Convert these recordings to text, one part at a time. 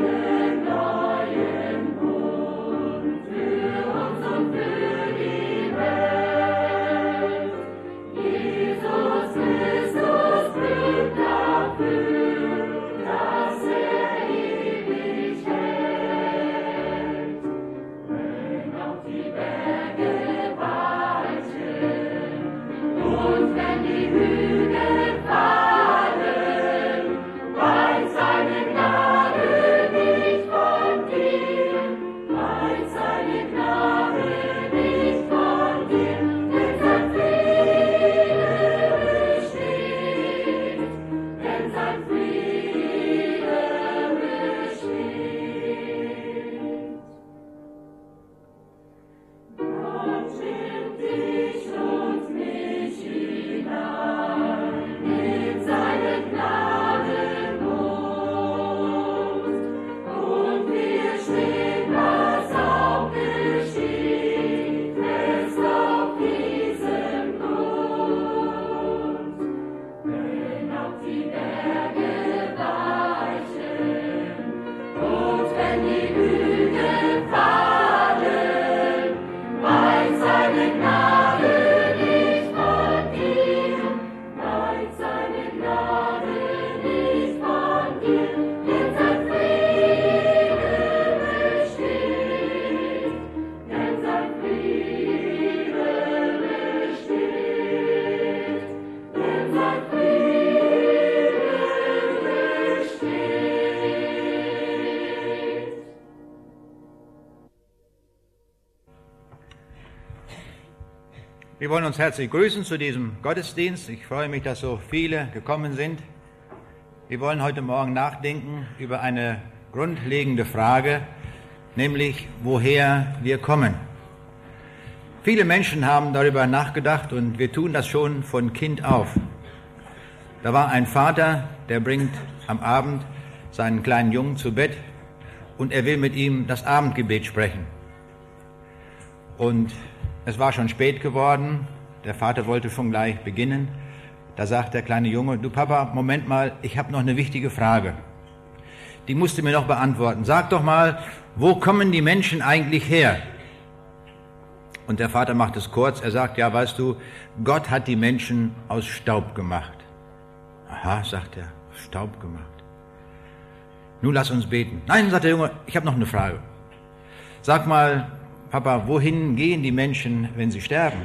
Wir wollen uns herzlich grüßen zu diesem Gottesdienst. Ich freue mich, dass so viele gekommen sind. Wir wollen heute Morgen nachdenken über eine grundlegende Frage, nämlich woher wir kommen. Viele Menschen haben darüber nachgedacht und wir tun das schon von Kind auf. Da war ein Vater, der bringt am Abend seinen kleinen Jungen zu Bett und er will mit ihm das Abendgebet sprechen. Und es war schon spät geworden, der Vater wollte schon gleich beginnen. Da sagt der kleine Junge: Du Papa, Moment mal, ich habe noch eine wichtige Frage. Die musst du mir noch beantworten. Sag doch mal, wo kommen die Menschen eigentlich her? Und der Vater macht es kurz, er sagt: Ja, weißt du, Gott hat die Menschen aus Staub gemacht. Aha, sagt er, Staub gemacht. Nun lass uns beten. Nein, sagt der Junge, ich habe noch eine Frage. Sag mal, Papa, wohin gehen die Menschen, wenn sie sterben?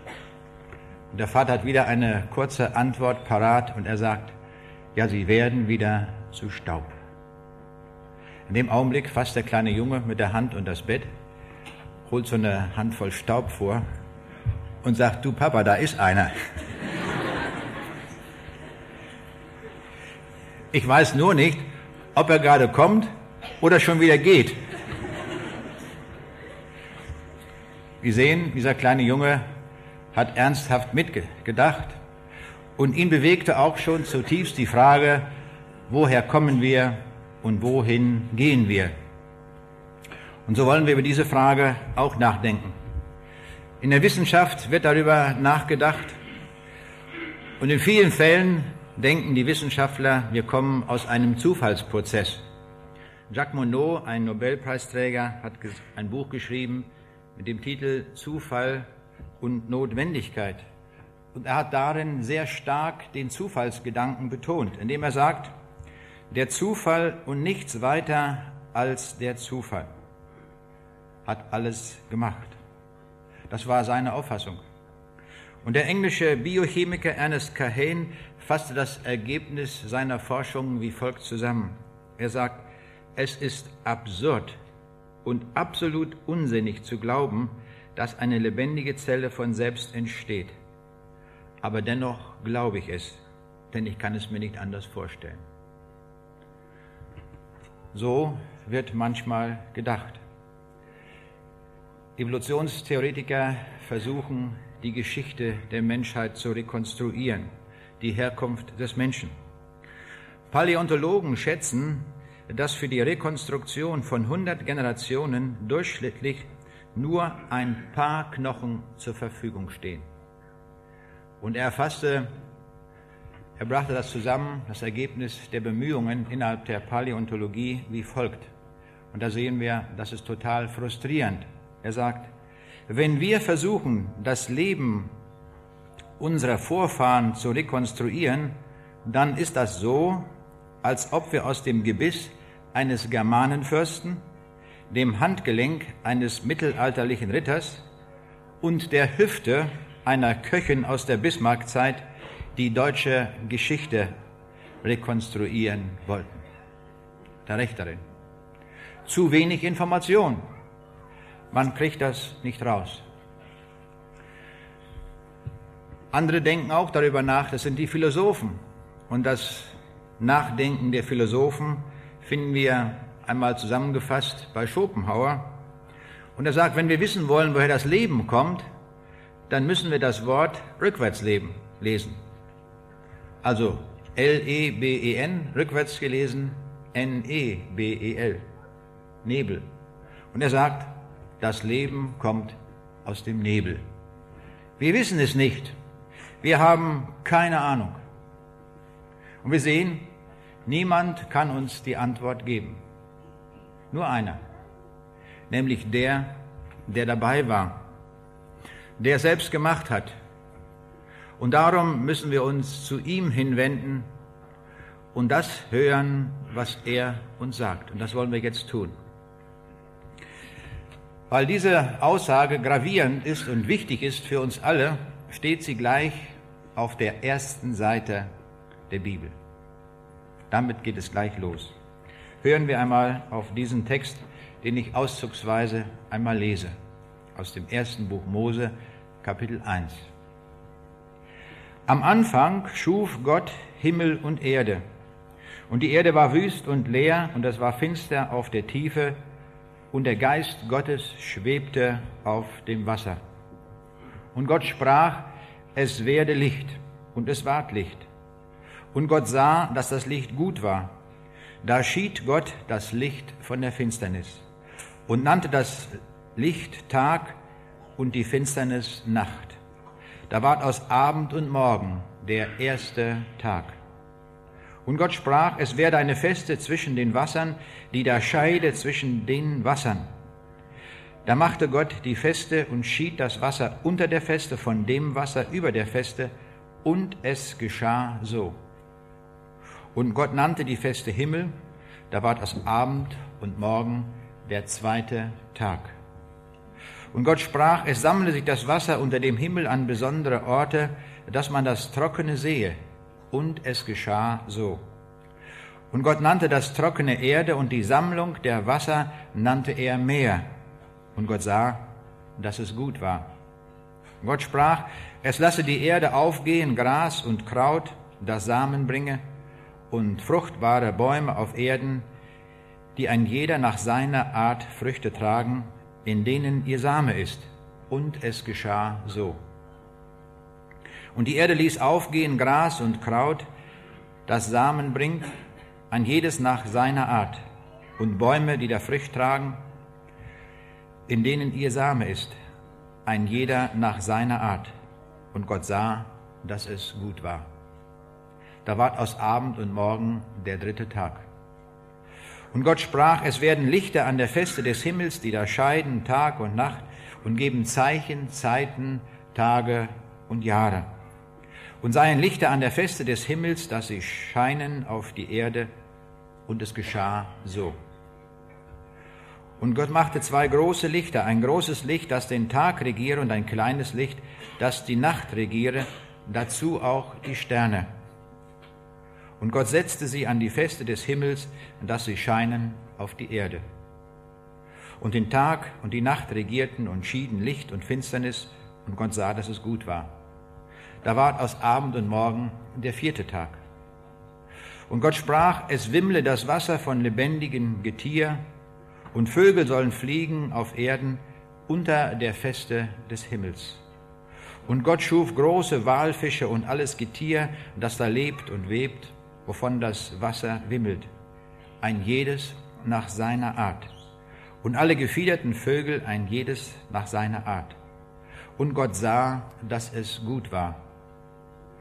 Und der Vater hat wieder eine kurze Antwort parat und er sagt: Ja, sie werden wieder zu Staub. In dem Augenblick fasst der kleine Junge mit der Hand unter das Bett, holt so eine Handvoll Staub vor und sagt: Du Papa, da ist einer. Ich weiß nur nicht, ob er gerade kommt oder schon wieder geht. Wir sehen, dieser kleine Junge hat ernsthaft mitgedacht und ihn bewegte auch schon zutiefst die Frage, woher kommen wir und wohin gehen wir? Und so wollen wir über diese Frage auch nachdenken. In der Wissenschaft wird darüber nachgedacht und in vielen Fällen denken die Wissenschaftler, wir kommen aus einem Zufallsprozess. Jacques Monod, ein Nobelpreisträger, hat ein Buch geschrieben mit dem Titel Zufall und Notwendigkeit. Und er hat darin sehr stark den Zufallsgedanken betont, indem er sagt, der Zufall und nichts weiter als der Zufall hat alles gemacht. Das war seine Auffassung. Und der englische Biochemiker Ernest Cahane fasste das Ergebnis seiner Forschung wie folgt zusammen. Er sagt, es ist absurd und absolut unsinnig zu glauben, dass eine lebendige Zelle von selbst entsteht. Aber dennoch glaube ich es, denn ich kann es mir nicht anders vorstellen. So wird manchmal gedacht. Evolutionstheoretiker versuchen, die Geschichte der Menschheit zu rekonstruieren, die Herkunft des Menschen. Paläontologen schätzen, dass für die Rekonstruktion von 100 Generationen durchschnittlich nur ein paar Knochen zur Verfügung stehen. Und er fasste Er brachte das zusammen, das Ergebnis der Bemühungen innerhalb der Paläontologie wie folgt. Und da sehen wir, das ist total frustrierend. Er sagt, wenn wir versuchen, das Leben unserer Vorfahren zu rekonstruieren, dann ist das so, als ob wir aus dem Gebiss eines Germanenfürsten, dem Handgelenk eines mittelalterlichen Ritters und der Hüfte einer Köchin aus der Bismarckzeit die deutsche Geschichte rekonstruieren wollten. Da recht darin. Zu wenig Information. Man kriegt das nicht raus. Andere denken auch darüber nach, das sind die Philosophen. Und das Nachdenken der Philosophen finden wir einmal zusammengefasst bei Schopenhauer. Und er sagt, wenn wir wissen wollen, woher das Leben kommt, dann müssen wir das Wort rückwärts lesen. Also L-E-B-E-N, rückwärts gelesen, N-E-B-E-L, Nebel. Und er sagt, das Leben kommt aus dem Nebel. Wir wissen es nicht. Wir haben keine Ahnung. Und wir sehen, niemand kann uns die Antwort geben. Nur einer, nämlich der dabei war, der selbst gemacht hat. Und darum müssen wir uns zu ihm hinwenden und das hören, was er uns sagt. Und das wollen wir jetzt tun. Weil diese Aussage gravierend ist und wichtig ist für uns alle, steht sie gleich auf der ersten Seite der Bibel. Damit geht es gleich los. Hören wir einmal auf diesen Text, den ich auszugsweise einmal lese, aus dem ersten Buch Mose, Kapitel 1. Am Anfang schuf Gott Himmel und Erde. Und die Erde war wüst und leer, und es war finster auf der Tiefe, und der Geist Gottes schwebte auf dem Wasser. Und Gott sprach, es werde Licht, und es ward Licht. Und Gott sah, dass das Licht gut war. Da schied Gott das Licht von der Finsternis und nannte das Licht Tag und die Finsternis Nacht. Da ward aus Abend und Morgen der erste Tag. Und Gott sprach, es werde eine Feste zwischen den Wassern, die da scheide zwischen den Wassern. Da machte Gott die Feste und schied das Wasser unter der Feste von dem Wasser über der Feste, und es geschah so. Und Gott nannte die Feste Himmel, da ward aus Abend und Morgen der zweite Tag. Und Gott sprach, es sammle sich das Wasser unter dem Himmel an besondere Orte, dass man das Trockene sehe. Und es geschah so. Und Gott nannte das Trockene Erde, und die Sammlung der Wasser nannte er Meer. Und Gott sah, dass es gut war. Und Gott sprach, es lasse die Erde aufgehen, Gras und Kraut, das Samen bringe, und fruchtbare Bäume auf Erden, die ein jeder nach seiner Art Früchte tragen, in denen ihr Same ist. Und es geschah so. Und die Erde ließ aufgehen Gras und Kraut, das Samen bringt, ein jedes nach seiner Art, und Bäume, die da Frucht tragen, in denen ihr Same ist, ein jeder nach seiner Art. Und Gott sah, dass es gut war. Da ward aus Abend und Morgen der dritte Tag. Und Gott sprach, es werden Lichter an der Feste des Himmels, die da scheiden Tag und Nacht und geben Zeichen, Zeiten, Tage und Jahre. Und seien Lichter an der Feste des Himmels, dass sie scheinen auf die Erde, und es geschah so. Und Gott machte zwei große Lichter, ein großes Licht, das den Tag regiere, und ein kleines Licht, das die Nacht regiere, dazu auch die Sterne. Und Gott setzte sie an die Feste des Himmels, dass sie scheinen auf die Erde. Und den Tag und die Nacht regierten und schieden Licht und Finsternis, und Gott sah, dass es gut war. Da ward aus Abend und Morgen der vierte Tag. Und Gott sprach, es wimmle das Wasser von lebendigem Getier, und Vögel sollen fliegen auf Erden unter der Feste des Himmels. Und Gott schuf große Walfische und alles Getier, das da lebt und webt, wovon das Wasser wimmelt, ein jedes nach seiner Art, und alle gefiederten Vögel ein jedes nach seiner Art. Und Gott sah, dass es gut war.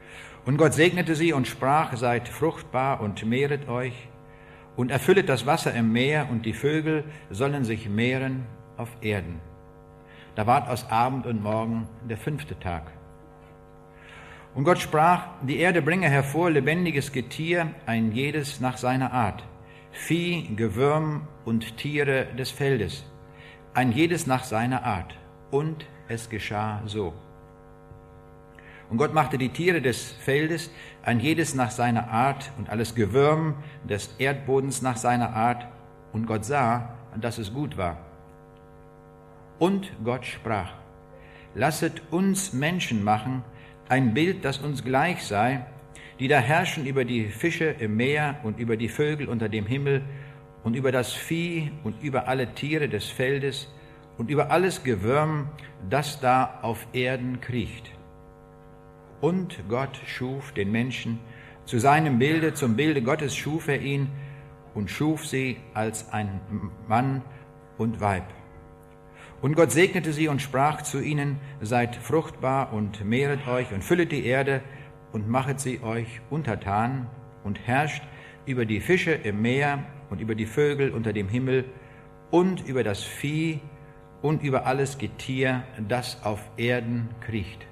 Und Gott segnete sie und sprach, seid fruchtbar und mehret euch und erfüllet das Wasser im Meer und die Vögel sollen sich mehren auf Erden. Da ward aus Abend und Morgen der 5. Tag. Und Gott sprach, die Erde bringe hervor lebendiges Getier, ein jedes nach seiner Art, Vieh, Gewürm und Tiere des Feldes, ein jedes nach seiner Art. Und es geschah so. Und Gott machte die Tiere des Feldes, ein jedes nach seiner Art, und alles Gewürm des Erdbodens nach seiner Art. Und Gott sah, dass es gut war. Und Gott sprach, lasset uns Menschen machen, ein Bild, das uns gleich sei, die da herrschen über die Fische im Meer und über die Vögel unter dem Himmel und über das Vieh und über alle Tiere des Feldes und über alles Gewürm, das da auf Erden kriecht. Und Gott schuf den Menschen zu seinem Bilde, zum Bilde Gottes schuf er ihn und schuf sie als ein Mann und Weib. Und Gott segnete sie und sprach zu ihnen, seid fruchtbar und mehret euch und füllet die Erde und machet sie euch untertan und herrscht über die Fische im Meer und über die Vögel unter dem Himmel und über das Vieh und über alles Getier, das auf Erden kriecht.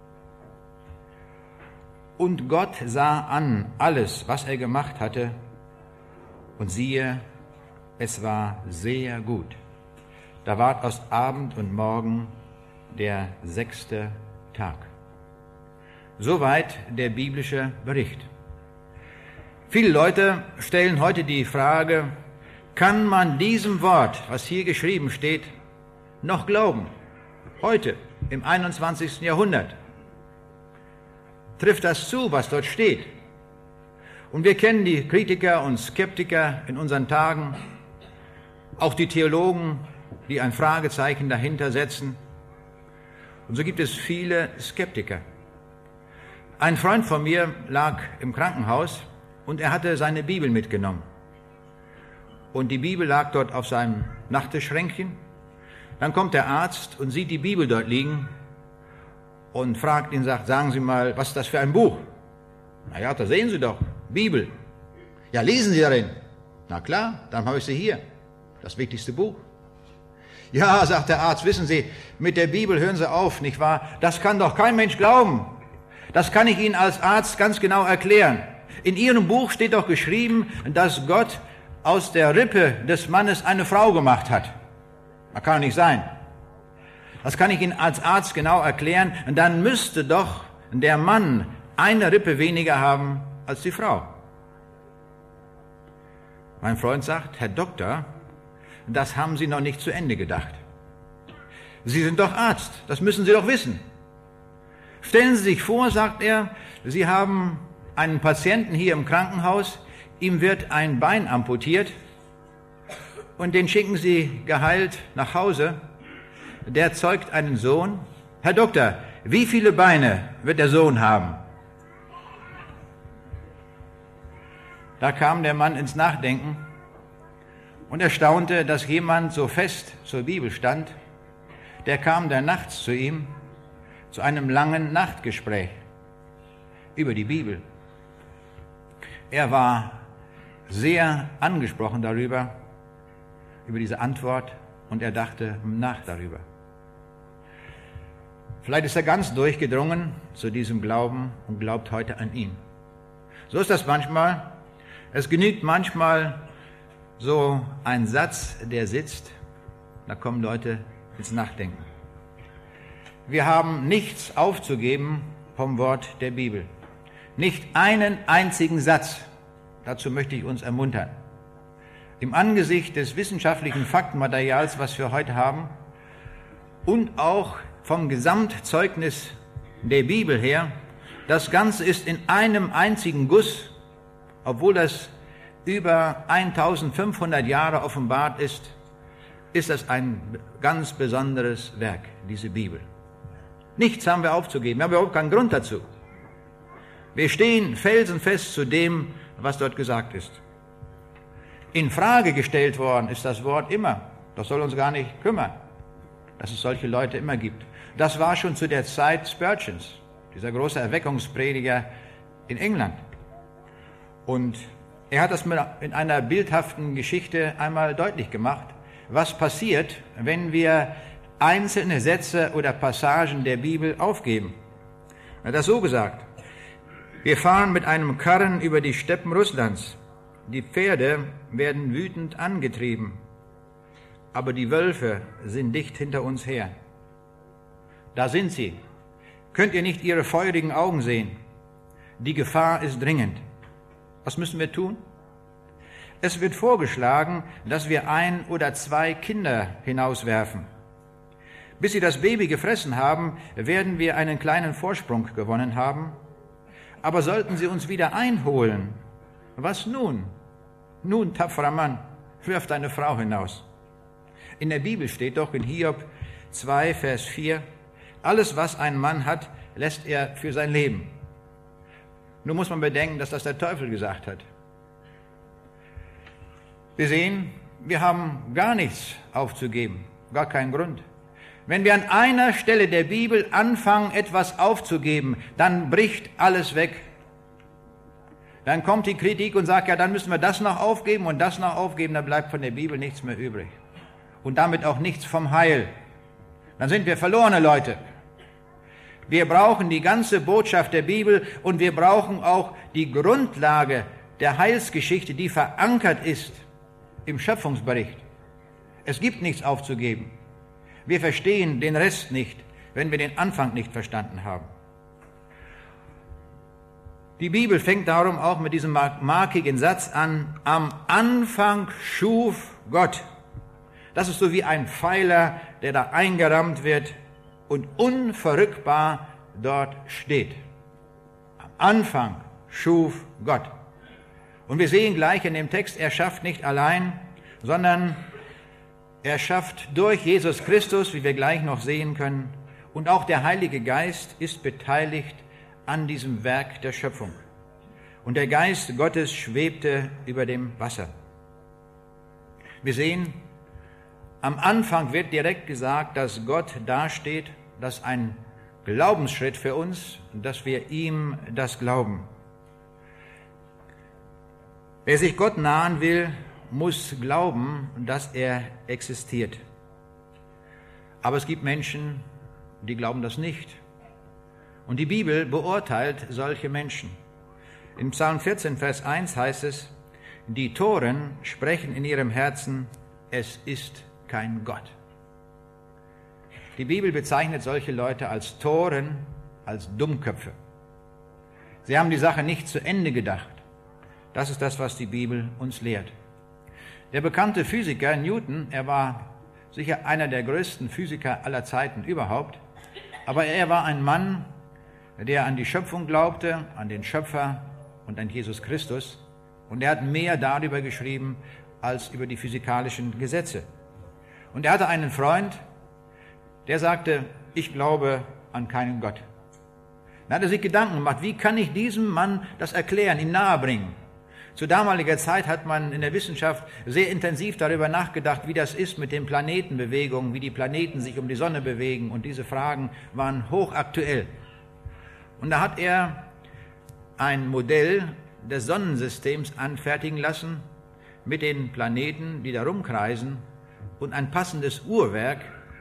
Und Gott sah an alles, was er gemacht hatte, und siehe, es war sehr gut. Da ward aus Abend und Morgen der 6. Tag. Soweit der biblische Bericht. Viele Leute stellen heute die Frage, kann man diesem Wort, was hier geschrieben steht, noch glauben? Heute, im 21. Jahrhundert. Trifft das zu, was dort steht? Und wir kennen die Kritiker und Skeptiker in unseren Tagen, auch die Theologen, die ein Fragezeichen dahinter setzen. Und so gibt es viele Skeptiker. Ein Freund von mir lag im Krankenhaus und er hatte seine Bibel mitgenommen. Und die Bibel lag dort auf seinem Nachttischschränkchen. Dann kommt der Arzt und sieht die Bibel dort liegen und fragt ihn, sagt, sagen Sie mal, was ist das für ein Buch? Na ja, da sehen Sie doch, Bibel. Ja, lesen Sie darin. Na klar, dann habe ich sie hier. Das wichtigste Buch. Ja, sagt der Arzt, wissen Sie, mit der Bibel hören Sie auf, nicht wahr? Das kann doch kein Mensch glauben. Das kann ich Ihnen als Arzt ganz genau erklären. In Ihrem Buch steht doch geschrieben, dass Gott aus der Rippe des Mannes eine Frau gemacht hat. Das kann doch nicht sein. Das kann ich Ihnen als Arzt genau erklären. Und dann müsste doch der Mann eine Rippe weniger haben als die Frau. Mein Freund sagt, Herr Doktor, das haben Sie noch nicht zu Ende gedacht. Sie sind doch Arzt, das müssen Sie doch wissen. Stellen Sie sich vor, sagt er, Sie haben einen Patienten hier im Krankenhaus, ihm wird ein Bein amputiert und den schicken Sie geheilt nach Hause. Der zeugt einen Sohn. Herr Doktor, wie viele Beine wird der Sohn haben? Da kam der Mann ins Nachdenken und er staunte, dass jemand so fest zur Bibel stand. Der kam da nachts zu ihm, zu einem langen Nachtgespräch über die Bibel. Er war sehr angesprochen darüber, über diese Antwort, und er dachte nach darüber. Vielleicht ist er ganz durchgedrungen zu diesem Glauben und glaubt heute an ihn. So ist das manchmal. Es genügt manchmal so ein Satz, der sitzt, da kommen Leute ins Nachdenken. Wir haben nichts aufzugeben vom Wort der Bibel. Nicht einen einzigen Satz. Dazu möchte ich uns ermuntern. Im Angesicht des wissenschaftlichen Faktenmaterials, was wir heute haben, und auch vom Gesamtzeugnis der Bibel her, das Ganze ist in einem einzigen Guss, obwohl das über 1500 Jahre offenbart ist, ist das ein ganz besonderes Werk, diese Bibel. Nichts haben wir aufzugeben, wir haben überhaupt keinen Grund dazu. Wir stehen felsenfest zu dem, was dort gesagt ist. In Frage gestellt worden ist das Wort immer. Das soll uns gar nicht kümmern, dass es solche Leute immer gibt. Das war schon zu der Zeit Spurgeons, dieser große Erweckungsprediger in England. Und er hat das in einer bildhaften Geschichte einmal deutlich gemacht, was passiert, wenn wir einzelne Sätze oder Passagen der Bibel aufgeben. Er hat das so gesagt: Wir fahren mit einem Karren über die Steppen Russlands. Die Pferde werden wütend angetrieben, aber die Wölfe sind dicht hinter uns her. Da sind sie. Könnt ihr nicht ihre feurigen Augen sehen? Die Gefahr ist dringend. Was müssen wir tun? Es wird vorgeschlagen, dass wir 1 oder 2 Kinder hinauswerfen. Bis sie das Baby gefressen haben, werden wir einen kleinen Vorsprung gewonnen haben. Aber sollten sie uns wieder einholen, was nun? Nun, tapferer Mann, wirf deine Frau hinaus. In der Bibel steht doch in Hiob 2, Vers 4, alles, was ein Mann hat, lässt er für sein Leben. Nun muss man bedenken, dass das der Teufel gesagt hat. Wir sehen, wir haben gar nichts aufzugeben, gar keinen Grund. Wenn wir an einer Stelle der Bibel anfangen, etwas aufzugeben, dann bricht alles weg. Dann kommt die Kritik und sagt, ja, dann müssen wir das noch aufgeben und das noch aufgeben, dann bleibt von der Bibel nichts mehr übrig. Und damit auch nichts vom Heil. Dann sind wir verlorene Leute. Wir brauchen die ganze Botschaft der Bibel und wir brauchen auch die Grundlage der Heilsgeschichte, die verankert ist im Schöpfungsbericht. Es gibt nichts aufzugeben. Wir verstehen den Rest nicht, wenn wir den Anfang nicht verstanden haben. Die Bibel fängt darum auch mit diesem markigen Satz an: Am Anfang schuf Gott. Das ist so wie ein Pfeiler, der da eingerammt wird und unverrückbar dort steht. Am Anfang schuf Gott. Und wir sehen gleich in dem Text, er schafft nicht allein, sondern er schafft durch Jesus Christus, wie wir gleich noch sehen können. Und auch der Heilige Geist ist beteiligt an diesem Werk der Schöpfung. Und der Geist Gottes schwebte über dem Wasser. Wir sehen, am Anfang wird direkt gesagt, dass Gott dasteht, das ist ein Glaubensschritt für uns, dass wir ihm das glauben. Wer sich Gott nahen will, muss glauben, dass er existiert. Aber es gibt Menschen, die glauben das nicht. Und die Bibel beurteilt solche Menschen. In Psalm 14, Vers 1 heißt es, die Toren sprechen in ihrem Herzen, es ist kein Gott. Die Bibel bezeichnet solche Leute als Toren, als Dummköpfe. Sie haben die Sache nicht zu Ende gedacht. Das ist das, was die Bibel uns lehrt. Der bekannte Physiker Newton, er war sicher einer der größten Physiker aller Zeiten überhaupt, aber er war ein Mann, der an die Schöpfung glaubte, an den Schöpfer und an Jesus Christus. Und er hat mehr darüber geschrieben als über die physikalischen Gesetze. Und er hatte einen Freund, der sagte, ich glaube an keinen Gott. Dann hat er sich Gedanken gemacht, wie kann ich diesem Mann das erklären, ihm nahebringen? Zu damaliger Zeit hat man in der Wissenschaft sehr intensiv darüber nachgedacht, wie das ist mit den Planetenbewegungen, wie die Planeten sich um die Sonne bewegen. Und diese Fragen waren hochaktuell. Und da hat er ein Modell des Sonnensystems anfertigen lassen mit den Planeten, die da rumkreisen, und ein passendes Uhrwerk,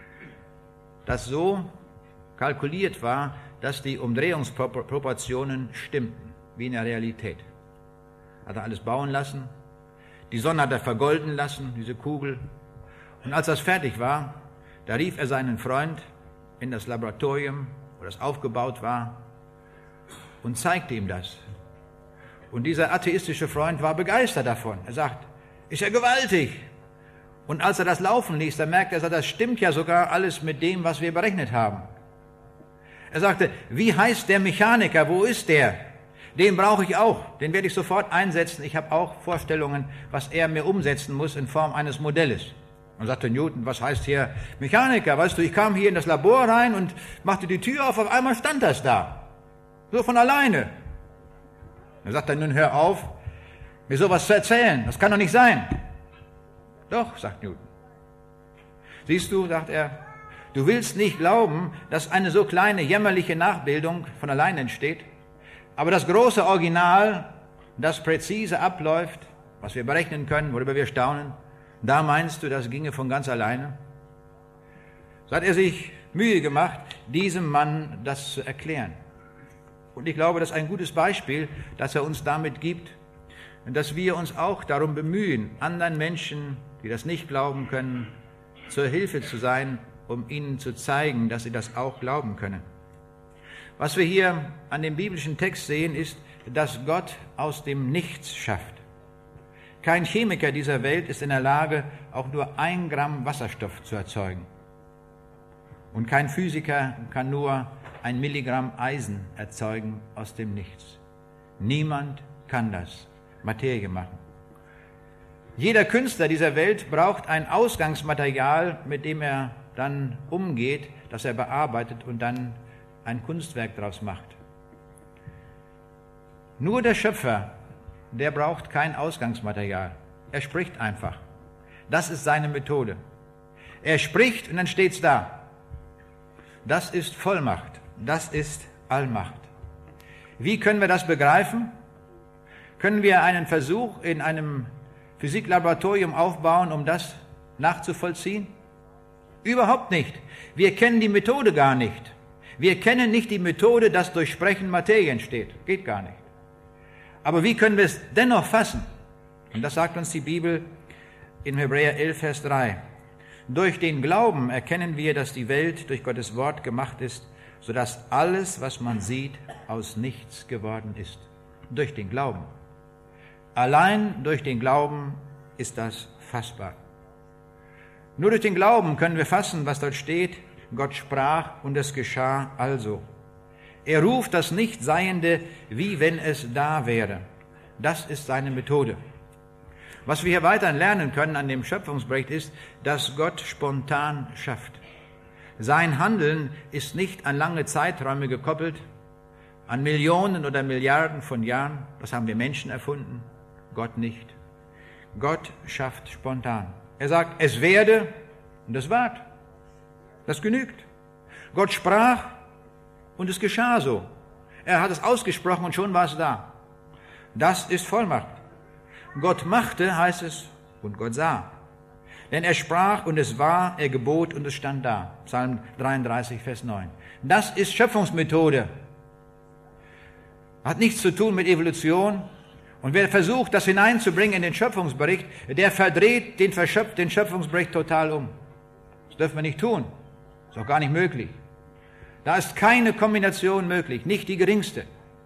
das so kalkuliert war, dass die Umdrehungsproportionen stimmten, wie in der Realität. Hat er alles bauen lassen, die Sonne hat er vergolden lassen, diese Kugel. Und als das fertig war, da rief er seinen Freund in das Laboratorium, wo das aufgebaut war, und zeigte ihm das. Und dieser atheistische Freund war begeistert davon. Er sagt, ist ja gewaltig. Und als er das laufen ließ, da merkte er, das stimmt ja sogar alles mit dem, was wir berechnet haben. Er sagte, wie heißt der Mechaniker, wo ist der? Den brauche ich auch, den werde ich sofort einsetzen. Ich habe auch Vorstellungen, was er mir umsetzen muss in Form eines Modells. Und sagte Newton, was heißt hier Mechaniker? Weißt du, ich kam hier in das Labor rein und machte die Tür auf einmal stand das da. So von alleine. Er sagt dann, nun hör auf, mir sowas zu erzählen. Das kann doch nicht sein. Doch, sagt Newton. Siehst du, sagt er, du willst nicht glauben, dass eine so kleine jämmerliche Nachbildung von allein entsteht. Aber das große Original, das präzise abläuft, was wir berechnen können, worüber wir staunen, da meinst du, das ginge von ganz alleine? So hat er sich Mühe gemacht, diesem Mann das zu erklären. Und ich glaube, das ist ein gutes Beispiel, das er uns damit gibt, dass wir uns auch darum bemühen, anderen Menschen, die das nicht glauben können, zur Hilfe zu sein, um ihnen zu zeigen, dass sie das auch glauben können. Was wir hier an dem biblischen Text sehen, ist, dass Gott aus dem Nichts schafft. Kein Chemiker dieser Welt ist in der Lage, auch nur 1 Gramm Wasserstoff zu erzeugen. Und kein Physiker kann nur 1 Milligramm Eisen erzeugen aus dem Nichts. Niemand kann das Materie machen. Jeder Künstler dieser Welt braucht ein Ausgangsmaterial, mit dem er dann umgeht, das er bearbeitet und dann ein Kunstwerk daraus macht. Nur der Schöpfer, der braucht kein Ausgangsmaterial. Er spricht einfach. Das ist seine Methode. Er spricht und dann steht's da. Das ist Vollmacht. Das ist Allmacht. Wie können wir das begreifen? Können wir einen Versuch in einem Physiklaboratorium aufbauen, um das nachzuvollziehen? Überhaupt nicht. Wir kennen die Methode gar nicht. Wir kennen nicht die Methode, dass durch Sprechen Materie entsteht. Geht gar nicht. Aber wie können wir es dennoch fassen? Und das sagt uns die Bibel in Hebräer 11, Vers 3. Durch den Glauben erkennen wir, dass die Welt durch Gottes Wort gemacht ist, sodass alles, was man sieht, aus nichts geworden ist. Durch den Glauben. Allein durch den Glauben ist das fassbar. Nur durch den Glauben können wir fassen, was dort steht. Gott sprach und es geschah also. Er ruft das Nichtseiende, wie wenn es da wäre. Das ist seine Methode. Was wir hier weiter lernen können an dem Schöpfungsbericht ist, dass Gott spontan schafft. Sein Handeln ist nicht an lange Zeiträume gekoppelt, an Millionen oder Milliarden von Jahren. Das haben wir Menschen erfunden, Gott nicht. Gott schafft spontan. Er sagt, es werde, und es ward. Das genügt. Gott sprach und es geschah so. Er hat es ausgesprochen und schon war es da. Das ist Vollmacht. Gott machte, heißt es, und Gott sah. Denn er sprach und es war, er gebot und es stand da. Psalm 33, Vers 9. Das ist Schöpfungsmethode. Hat nichts zu tun mit Evolution. Und wer versucht, das hineinzubringen in den Schöpfungsbericht, der verdreht den Schöpfungsbericht total um. Das dürfen wir nicht tun. Ist auch gar nicht möglich. Da ist keine Kombination möglich, nicht die geringste.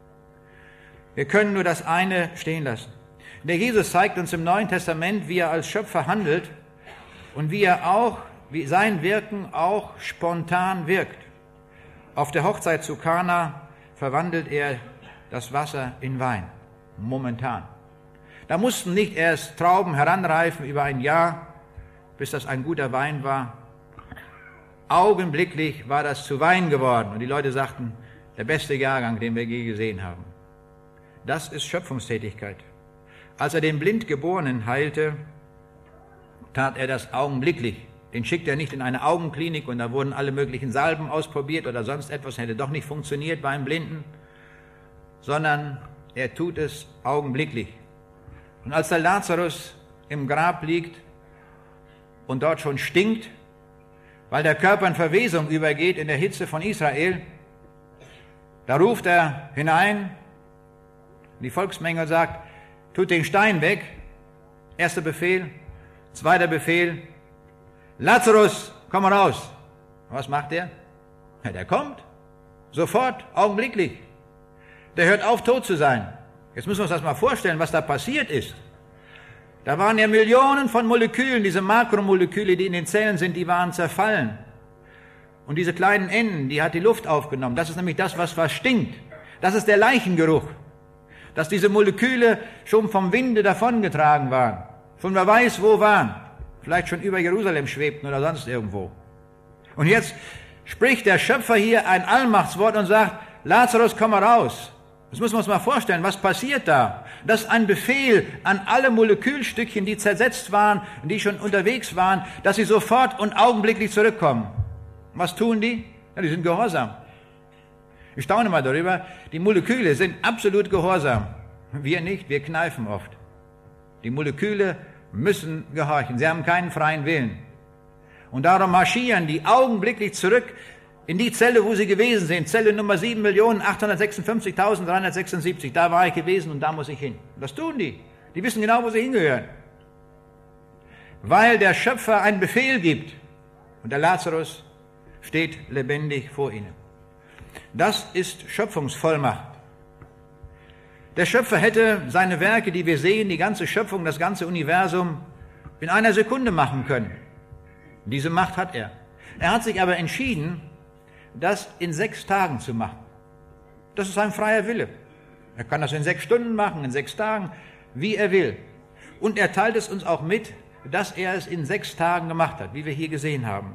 Wir können nur das eine stehen lassen. Der Jesus zeigt uns im Neuen Testament, wie er als Schöpfer handelt und wie sein Wirken auch spontan wirkt. Auf der Hochzeit zu Kana verwandelt er das Wasser in Wein. Momentan. Da mussten nicht erst Trauben heranreifen über ein Jahr, bis das ein guter Wein war. Augenblicklich war das zu Wein geworden und die Leute sagten, der beste Jahrgang, den wir je gesehen haben. Das ist Schöpfungstätigkeit. Als er den Blindgeborenen heilte, tat er das augenblicklich. Den schickte er nicht in eine Augenklinik und da wurden alle möglichen Salben ausprobiert oder sonst etwas, hätte doch nicht funktioniert beim Blinden, sondern er tut es augenblicklich. Und als der Lazarus im Grab liegt und dort schon stinkt, weil der Körper in Verwesung übergeht in der Hitze von Israel, da ruft er hinein in die Volksmenge und sagt, tut den Stein weg. Erster Befehl. Zweiter Befehl. Lazarus, komm raus. Was macht der? Ja, der kommt. Sofort, augenblicklich. Der hört auf, tot zu sein. Jetzt müssen wir uns das mal vorstellen, was da passiert ist. Da waren ja Millionen von Molekülen, diese Makromoleküle, die in den Zellen sind, die waren zerfallen. Und diese kleinen Enden, die hat die Luft aufgenommen. Das ist nämlich das, was stinkt. Das ist der Leichengeruch. Dass diese Moleküle schon vom Winde davongetragen waren. Schon wer weiß, wo waren. Vielleicht schon über Jerusalem schwebten oder sonst irgendwo. Und jetzt spricht der Schöpfer hier ein Allmachtswort und sagt, Lazarus, komm mal raus. Das müssen wir uns mal vorstellen, was passiert da? Das ist ein Befehl an alle Molekülstückchen, die zersetzt waren, die schon unterwegs waren, dass sie sofort und augenblicklich zurückkommen. Was tun die? Ja, die sind gehorsam. Ich staune mal darüber, die Moleküle sind absolut gehorsam. Wir nicht, wir kneifen oft. Die Moleküle müssen gehorchen, sie haben keinen freien Willen. Und darum marschieren die augenblicklich zurück in die Zelle, wo sie gewesen sind. Zelle Nummer 7.856.376. Da war ich gewesen und da muss ich hin. Das tun die. Die wissen genau, wo sie hingehören. Weil der Schöpfer einen Befehl gibt und der Lazarus steht lebendig vor ihnen. Das ist Schöpfungsvollmacht. Der Schöpfer hätte seine Werke, die wir sehen, die ganze Schöpfung, das ganze Universum, in einer Sekunde machen können. Diese Macht hat er. Er hat sich aber entschieden, das in 6 Tagen zu machen. Das ist sein freier Wille. Er kann das in 6 Stunden machen, in 6 Tagen, wie er will. Und er teilt es uns auch mit, dass er es in 6 Tagen gemacht hat, wie wir hier gesehen haben.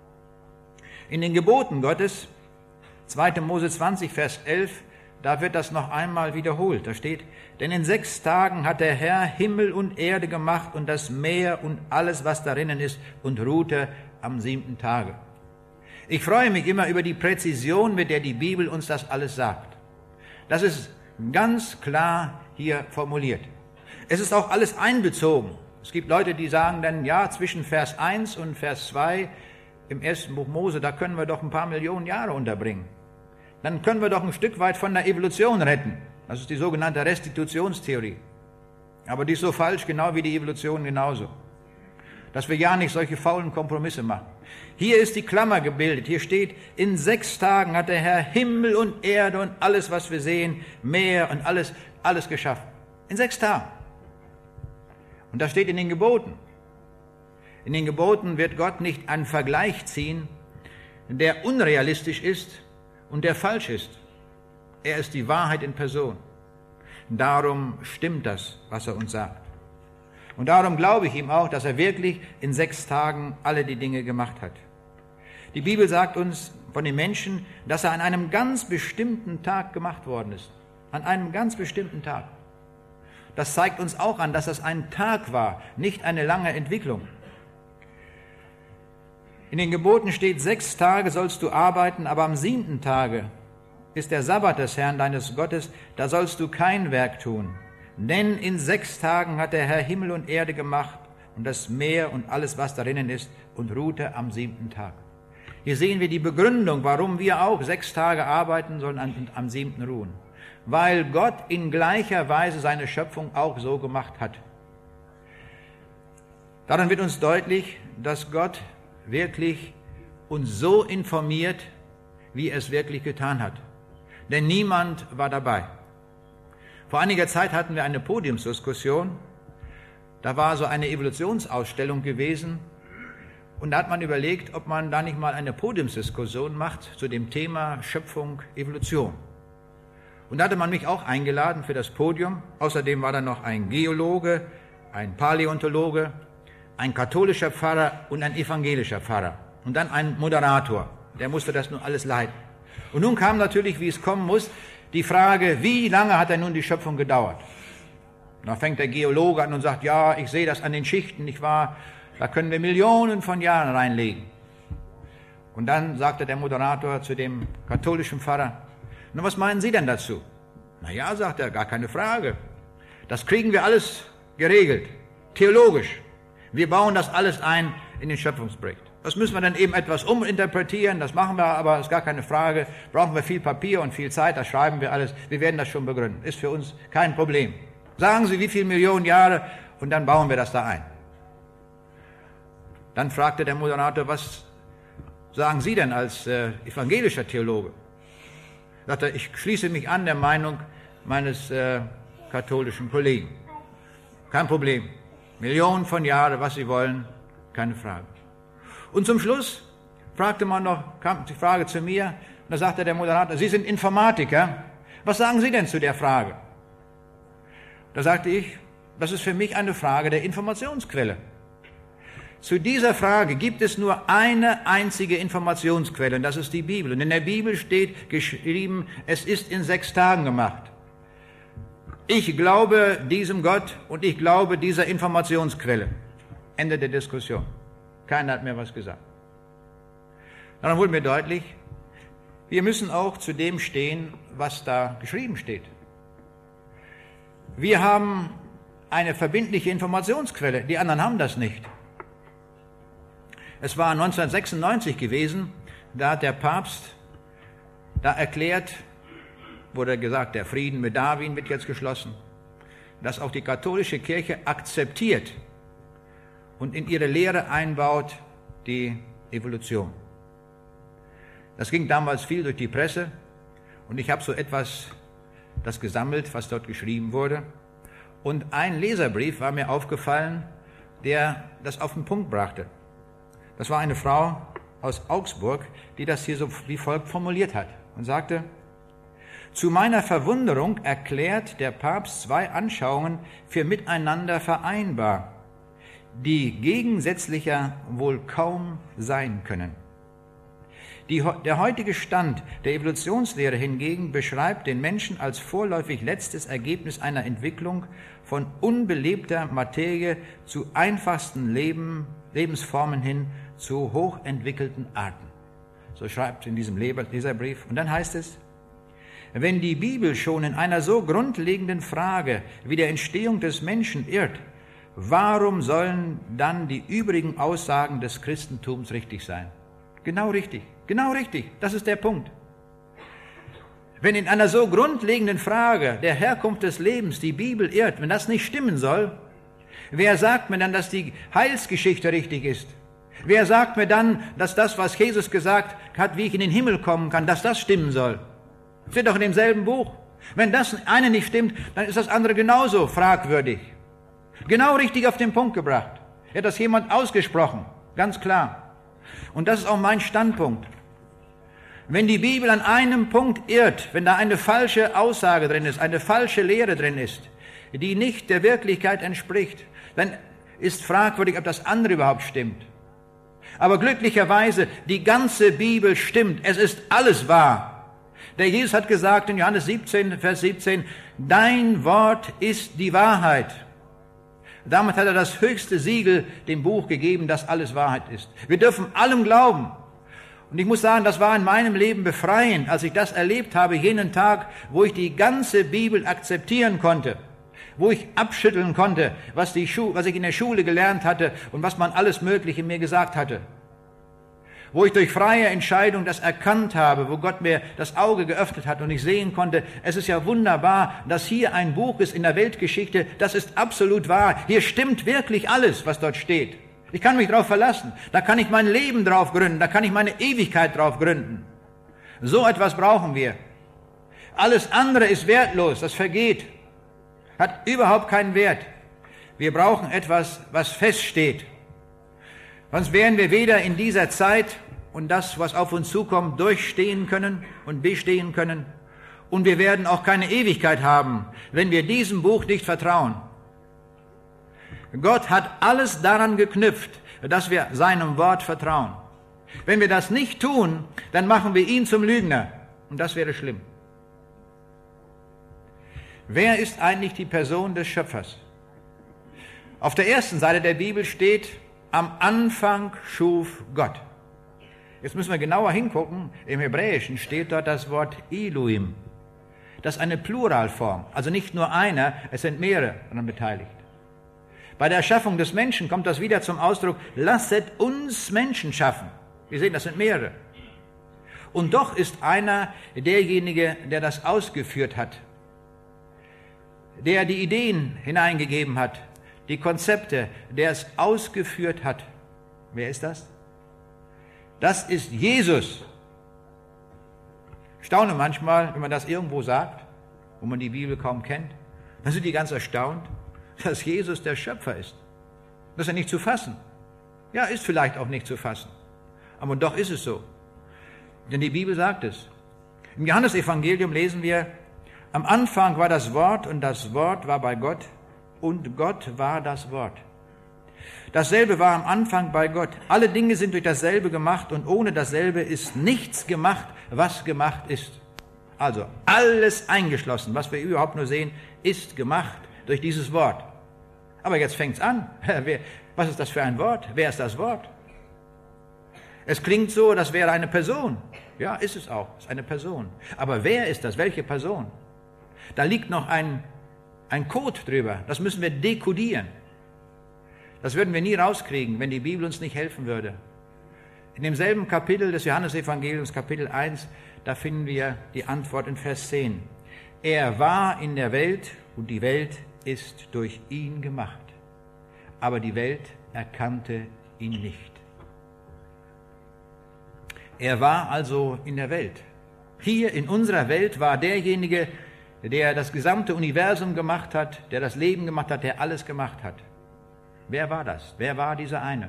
In den Geboten Gottes, 2. Mose 20, Vers 11, da wird das noch einmal wiederholt. Da steht, denn in 6 Tagen hat der Herr Himmel und Erde gemacht und das Meer und alles, was darinnen ist, und ruhte am 7. Tage. Ich freue mich immer über die Präzision, mit der die Bibel uns das alles sagt. Das ist ganz klar hier formuliert. Es ist auch alles einbezogen. Es gibt Leute, die sagen dann, ja, zwischen Vers 1 und Vers 2 im 1. Buch Mose, da können wir doch ein paar Millionen Jahre unterbringen. Dann können wir doch ein Stück weit von der Evolution retten. Das ist die sogenannte Restitutionstheorie. Aber die ist so falsch, genau wie die Evolution genauso. Dass wir ja nicht solche faulen Kompromisse machen. Hier ist die Klammer gebildet. Hier steht, in 6 Tagen hat der Herr Himmel und Erde und alles, was wir sehen, Meer und alles geschaffen. In 6 Tagen. Und das steht in den Geboten. In den Geboten wird Gott nicht einen Vergleich ziehen, der unrealistisch ist und der falsch ist. Er ist die Wahrheit in Person. Darum stimmt das, was er uns sagt. Und darum glaube ich ihm auch, dass er wirklich in 6 Tagen alle die Dinge gemacht hat. Die Bibel sagt uns von den Menschen, dass er an einem ganz bestimmten Tag gemacht worden ist. An einem ganz bestimmten Tag. Das zeigt uns auch an, dass das ein Tag war, nicht eine lange Entwicklung. In den Geboten steht, 6 Tage sollst du arbeiten, aber am 7. Tage ist der Sabbat des Herrn deines Gottes, da sollst du kein Werk tun. Denn in 6 Tagen hat der Herr Himmel und Erde gemacht und das Meer und alles, was darinnen ist, und ruhte am 7. Tag. Hier sehen wir die Begründung, warum wir auch 6 Tage arbeiten sollen und am 7. ruhen. Weil Gott in gleicher Weise seine Schöpfung auch so gemacht hat. Daran wird uns deutlich, dass Gott wirklich uns so informiert, wie er es wirklich getan hat. Denn niemand war dabei. Vor einiger Zeit hatten wir eine Podiumsdiskussion. Da war so eine Evolutionsausstellung gewesen. Und da hat man überlegt, ob man da nicht mal eine Podiumsdiskussion macht zu dem Thema Schöpfung, Evolution. Und da hatte man mich auch eingeladen für das Podium. Außerdem war da noch ein Geologe, ein Paläontologe, ein katholischer Pfarrer und ein evangelischer Pfarrer. Und dann ein Moderator, der musste das nun alles leiten. Und nun kam natürlich, wie es kommen muss, die Frage, wie lange hat denn nun die Schöpfung gedauert? Da fängt der Geologe an und sagt, ja, ich sehe das an den Schichten, nicht wahr? Da können wir Millionen von Jahren reinlegen. Und dann sagte der Moderator zu dem katholischen Pfarrer, na, was meinen Sie denn dazu? Na ja, sagt er, gar keine Frage. Das kriegen wir alles geregelt, theologisch. Wir bauen das alles ein in den Schöpfungsbericht. Das müssen wir dann eben etwas uminterpretieren, das machen wir, aber ist gar keine Frage. Brauchen wir viel Papier und viel Zeit, das schreiben wir alles. Wir werden das schon begründen. Ist für uns kein Problem. Sagen Sie, wie viele Millionen Jahre, und dann bauen wir das da ein. Dann fragte der Moderator, was sagen Sie denn als evangelischer Theologe? Sagte er, ich schließe mich an der Meinung meines katholischen Kollegen. Kein Problem. Millionen von Jahren, was Sie wollen, keine Frage. Und zum Schluss kam die Frage zu mir, und da sagte der Moderator, Sie sind Informatiker, was sagen Sie denn zu der Frage? Da sagte ich, das ist für mich eine Frage der Informationsquelle. Zu dieser Frage gibt es nur eine einzige Informationsquelle, und das ist die Bibel. Und in der Bibel steht geschrieben, es ist in 6 Tagen gemacht. Ich glaube diesem Gott und ich glaube dieser Informationsquelle. Ende der Diskussion. Keiner hat mir was gesagt. Dann wurde mir deutlich, wir müssen auch zu dem stehen, was da geschrieben steht. Wir haben eine verbindliche Informationsquelle, die anderen haben das nicht. Es war 1996 gewesen, da hat der Papst da erklärt, wurde gesagt, der Frieden mit Darwin wird jetzt geschlossen, dass auch die katholische Kirche akzeptiert und in ihre Lehre einbaut die Evolution. Das ging damals viel durch die Presse und ich habe so etwas das gesammelt, was dort geschrieben wurde. Und ein Leserbrief war mir aufgefallen, der das auf den Punkt brachte. Das war eine Frau aus Augsburg, die das hier so wie folgt formuliert hat und sagte: Zu meiner Verwunderung erklärt der Papst zwei Anschauungen für miteinander vereinbar, die gegensätzlicher wohl kaum sein können. Der heutige Stand der Evolutionslehre hingegen beschreibt den Menschen als vorläufig letztes Ergebnis einer Entwicklung von unbelebter Materie zu einfachsten Lebensformen hin zu hochentwickelten Arten. So schreibt in diesem Leserbrief. Und dann heißt es: Wenn die Bibel schon in einer so grundlegenden Frage wie der Entstehung des Menschen irrt, warum sollen dann die übrigen Aussagen des Christentums richtig sein? Genau richtig, das ist der Punkt. Wenn in einer so grundlegenden Frage der Herkunft des Lebens die Bibel irrt, wenn das nicht stimmen soll, wer sagt mir dann, dass die Heilsgeschichte richtig ist? Wer sagt mir dann, dass das, was Jesus gesagt hat, wie ich in den Himmel kommen kann, dass das stimmen soll? Steht doch in demselben Buch. Wenn das eine nicht stimmt, dann ist das andere genauso fragwürdig. Genau richtig auf den Punkt gebracht. Hat das jemand ausgesprochen, ganz klar. Und das ist auch mein Standpunkt. Wenn die Bibel an einem Punkt irrt, wenn da eine falsche Aussage drin ist, eine falsche Lehre drin ist, die nicht der Wirklichkeit entspricht, dann ist fragwürdig, ob das andere überhaupt stimmt. Aber glücklicherweise, die ganze Bibel stimmt. Es ist alles wahr. Der Jesus hat gesagt in Johannes 17, Vers 17, dein Wort ist die Wahrheit. Damit hat er das höchste Siegel dem Buch gegeben, dass alles Wahrheit ist. Wir dürfen allem glauben. Und ich muss sagen, das war in meinem Leben befreiend, als ich das erlebt habe, jenen Tag, wo ich die ganze Bibel akzeptieren konnte, wo ich abschütteln konnte, was ich in der Schule gelernt hatte und was man alles Mögliche mir gesagt hatte. Wo ich durch freie Entscheidung das erkannt habe, wo Gott mir das Auge geöffnet hat und ich sehen konnte, es ist ja wunderbar, dass hier ein Buch ist in der Weltgeschichte, das ist absolut wahr. Hier stimmt wirklich alles, was dort steht. Ich kann mich darauf verlassen. Da kann ich mein Leben drauf gründen, da kann ich meine Ewigkeit drauf gründen. So etwas brauchen wir. Alles andere ist wertlos, das vergeht, hat überhaupt keinen Wert. Wir brauchen etwas, was feststeht. Sonst werden wir weder in dieser Zeit und das, was auf uns zukommt, durchstehen können und bestehen können. Und wir werden auch keine Ewigkeit haben, wenn wir diesem Buch nicht vertrauen. Gott hat alles daran geknüpft, dass wir seinem Wort vertrauen. Wenn wir das nicht tun, dann machen wir ihn zum Lügner. Und das wäre schlimm. Wer ist eigentlich die Person des Schöpfers? Auf der ersten Seite der Bibel steht, am Anfang schuf Gott. Jetzt müssen wir genauer hingucken. Im Hebräischen steht dort das Wort Elohim. Das ist eine Pluralform, also nicht nur einer, es sind mehrere daran beteiligt. Bei der Erschaffung des Menschen kommt das wieder zum Ausdruck, lasset uns Menschen schaffen. Wir sehen, das sind mehrere. Und doch ist einer derjenige, der das ausgeführt hat, der die Ideen hineingegeben hat, die Konzepte, der es ausgeführt hat. Wer ist das? Das ist Jesus. Ich staune manchmal, wenn man das irgendwo sagt, wo man die Bibel kaum kennt, dann sind die ganz erstaunt, dass Jesus der Schöpfer ist. Das ist ja nicht zu fassen. Ja, ist vielleicht auch nicht zu fassen. Aber doch ist es so. Denn die Bibel sagt es. Im Johannesevangelium lesen wir, am Anfang war das Wort und das Wort war bei Gott und Gott war das Wort. Dasselbe war am Anfang bei Gott. Alle Dinge sind durch dasselbe gemacht und ohne dasselbe ist nichts gemacht, was gemacht ist. Also alles eingeschlossen, was wir überhaupt nur sehen, ist gemacht durch dieses Wort. Aber jetzt fängt's an. Was ist das für ein Wort? Wer ist das Wort? Es klingt so, das wäre eine Person. Ja, ist es auch, ist eine Person. Aber wer ist das? Welche Person? Da liegt noch ein Code drüber. Das müssen wir dekodieren. Das würden wir nie rauskriegen, wenn die Bibel uns nicht helfen würde. In demselben Kapitel des Johannesevangeliums, Kapitel 1, da finden wir die Antwort in Vers 10. Er war in der Welt und die Welt ist durch ihn gemacht. Aber die Welt erkannte ihn nicht. Er war also in der Welt. Hier in unserer Welt war derjenige, der das gesamte Universum gemacht hat, der das Leben gemacht hat, der alles gemacht hat. Wer war das? Wer war dieser eine?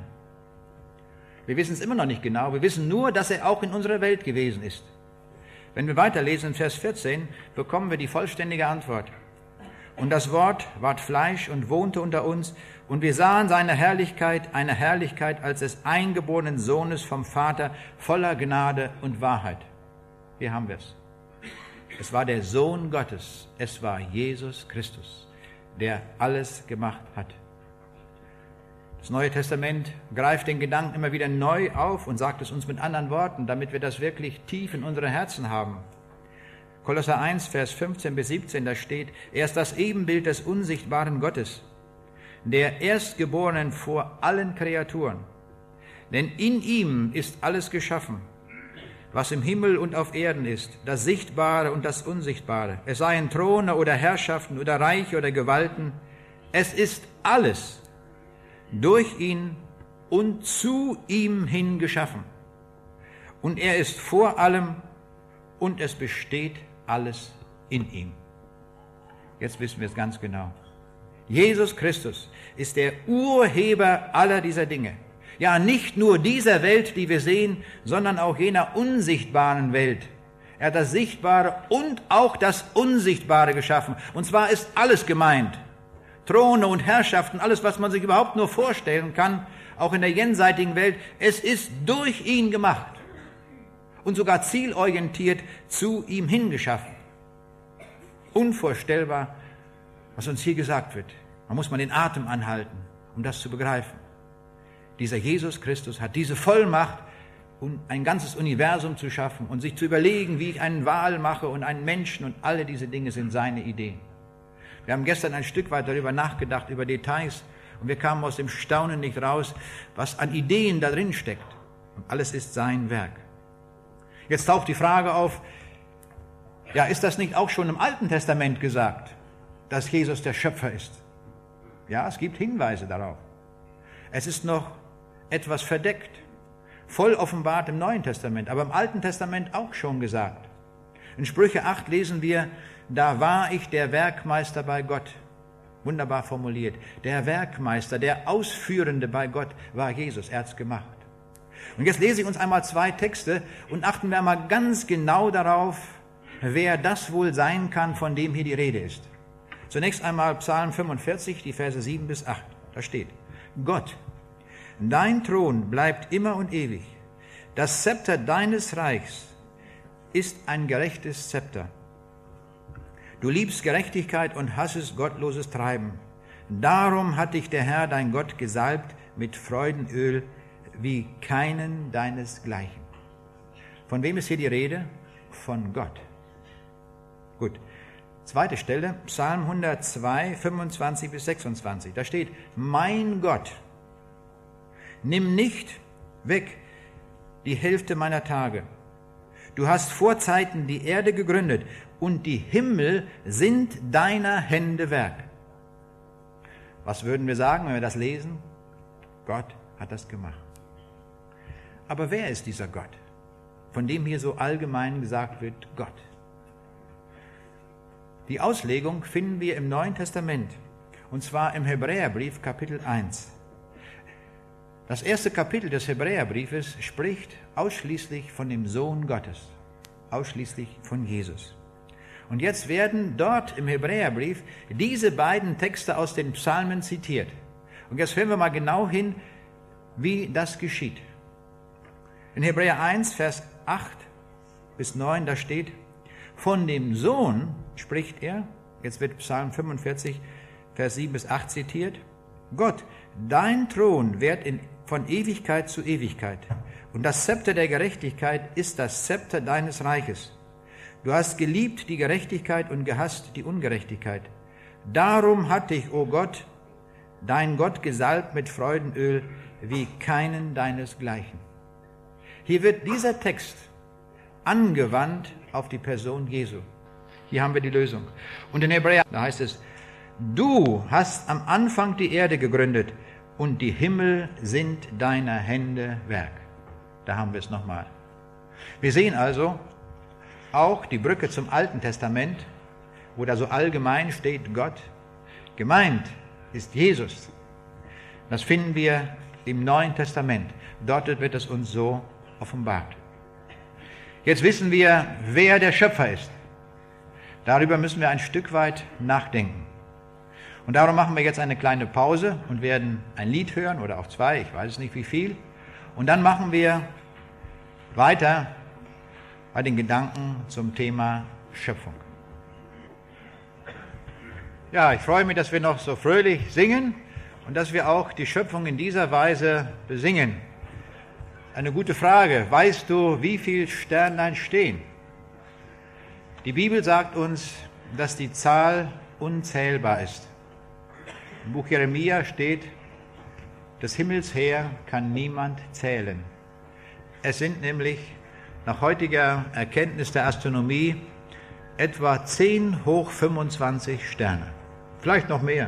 Wir wissen es immer noch nicht genau. Wir wissen nur, dass er auch in unserer Welt gewesen ist. Wenn wir weiterlesen in Vers 14, bekommen wir die vollständige Antwort. Und das Wort ward Fleisch und wohnte unter uns, und wir sahen seine Herrlichkeit, eine Herrlichkeit als des eingeborenen Sohnes vom Vater, voller Gnade und Wahrheit. Hier haben wir es. Es war der Sohn Gottes, es war Jesus Christus, der alles gemacht hat. Das Neue Testament greift den Gedanken immer wieder neu auf und sagt es uns mit anderen Worten, damit wir das wirklich tief in unsere Herzen haben. Kolosser 1, Vers 15 bis 17, da steht, er ist das Ebenbild des unsichtbaren Gottes, der Erstgeborenen vor allen Kreaturen. Denn in ihm ist alles geschaffen, was im Himmel und auf Erden ist, das Sichtbare und das Unsichtbare. Es seien Throne oder Herrschaften oder Reiche oder Gewalten. Es ist alles durch ihn und zu ihm hin geschaffen. Und er ist vor allem und es besteht alles in ihm. Jetzt wissen wir es ganz genau. Jesus Christus ist der Urheber aller dieser Dinge. Ja, nicht nur dieser Welt, die wir sehen, sondern auch jener unsichtbaren Welt. Er hat das Sichtbare und auch das Unsichtbare geschaffen. Und zwar ist alles gemeint. Throne und Herrschaften, alles, was man sich überhaupt nur vorstellen kann, auch in der jenseitigen Welt, es ist durch ihn gemacht und sogar zielorientiert zu ihm hingeschaffen. Unvorstellbar, was uns hier gesagt wird. Man muss mal den Atem anhalten, um das zu begreifen. Dieser Jesus Christus hat diese Vollmacht, um ein ganzes Universum zu schaffen und sich zu überlegen, wie ich einen Wal mache und einen Menschen, und alle diese Dinge sind seine Ideen. Wir haben gestern ein Stück weit darüber nachgedacht, über Details, und wir kamen aus dem Staunen nicht raus, was an Ideen da drin steckt. Und alles ist sein Werk. Jetzt taucht die Frage auf, ja, ist das nicht auch schon im Alten Testament gesagt, dass Jesus der Schöpfer ist? Ja, es gibt Hinweise darauf. Es ist noch etwas verdeckt, voll offenbart im Neuen Testament, aber im Alten Testament auch schon gesagt. In Sprüche 8 lesen wir, da war ich der Werkmeister bei Gott. Wunderbar formuliert. Der Werkmeister, der Ausführende bei Gott war Jesus. Er hat es gemacht. Und jetzt lese ich uns einmal 2 Texte und achten wir einmal ganz genau darauf, wer das wohl sein kann, von dem hier die Rede ist. Zunächst einmal Psalm 45, die Verse 7 bis 8. Da steht, Gott, dein Thron bleibt immer und ewig. Das Zepter deines Reichs ist ein gerechtes Zepter. Du liebst Gerechtigkeit und hassest gottloses Treiben. Darum hat dich der Herr, dein Gott, gesalbt mit Freudenöl wie keinen deinesgleichen. Von wem ist hier die Rede? Von Gott. Gut. Zweite Stelle, Psalm 102, 25 bis 26. Da steht, mein Gott, nimm nicht weg die Hälfte meiner Tage. Du hast vor Zeiten die Erde gegründet und die Himmel sind deiner Hände Werk. Was würden wir sagen, wenn wir das lesen? Gott hat das gemacht. Aber wer ist dieser Gott, von dem hier so allgemein gesagt wird, Gott? Die Auslegung finden wir im Neuen Testament, und zwar im Hebräerbrief Kapitel 1. Das erste Kapitel des Hebräerbriefes spricht ausschließlich von dem Sohn Gottes, ausschließlich von Jesus. Und jetzt werden dort im Hebräerbrief diese beiden Texte aus den Psalmen zitiert. Und jetzt hören wir mal genau hin, wie das geschieht. In Hebräer 1, Vers 8 bis 9, da steht, von dem Sohn spricht er, jetzt wird Psalm 45, Vers 7 bis 8 zitiert, Gott, dein Thron währt von Ewigkeit zu Ewigkeit Und das Zepter der Gerechtigkeit ist das Zepter deines Reiches. Du hast geliebt die Gerechtigkeit und gehasst die Ungerechtigkeit. Darum hat dich, o Gott, dein Gott gesalbt mit Freudenöl wie keinen deinesgleichen. Hier wird dieser Text angewandt auf die Person Jesu. Hier haben wir die Lösung. Und in Hebräer, da heißt es, du hast am Anfang die Erde gegründet und die Himmel sind deiner Hände Werk. Da haben wir es nochmal. Wir sehen also auch die Brücke zum Alten Testament, wo da so allgemein steht Gott. Gemeint ist Jesus. Das finden wir im Neuen Testament. Dort wird es uns so offenbart. Jetzt wissen wir, wer der Schöpfer ist. Darüber müssen wir ein Stück weit nachdenken. Und darum machen wir jetzt eine kleine Pause und werden ein Lied hören oder auch zwei, ich weiß nicht wie viel. Und dann machen wir weiter bei den Gedanken zum Thema Schöpfung. Ja, ich freue mich, dass wir noch so fröhlich singen und dass wir auch die Schöpfung in dieser Weise besingen. Eine gute Frage. Weißt du, wie viele Sternlein stehen? Die Bibel sagt uns, dass die Zahl unzählbar ist. Im Buch Jeremia steht, des Himmels Heer kann niemand zählen. Es sind nämlich nach heutiger Erkenntnis der Astronomie etwa 10 hoch 25 Sterne. Vielleicht noch mehr.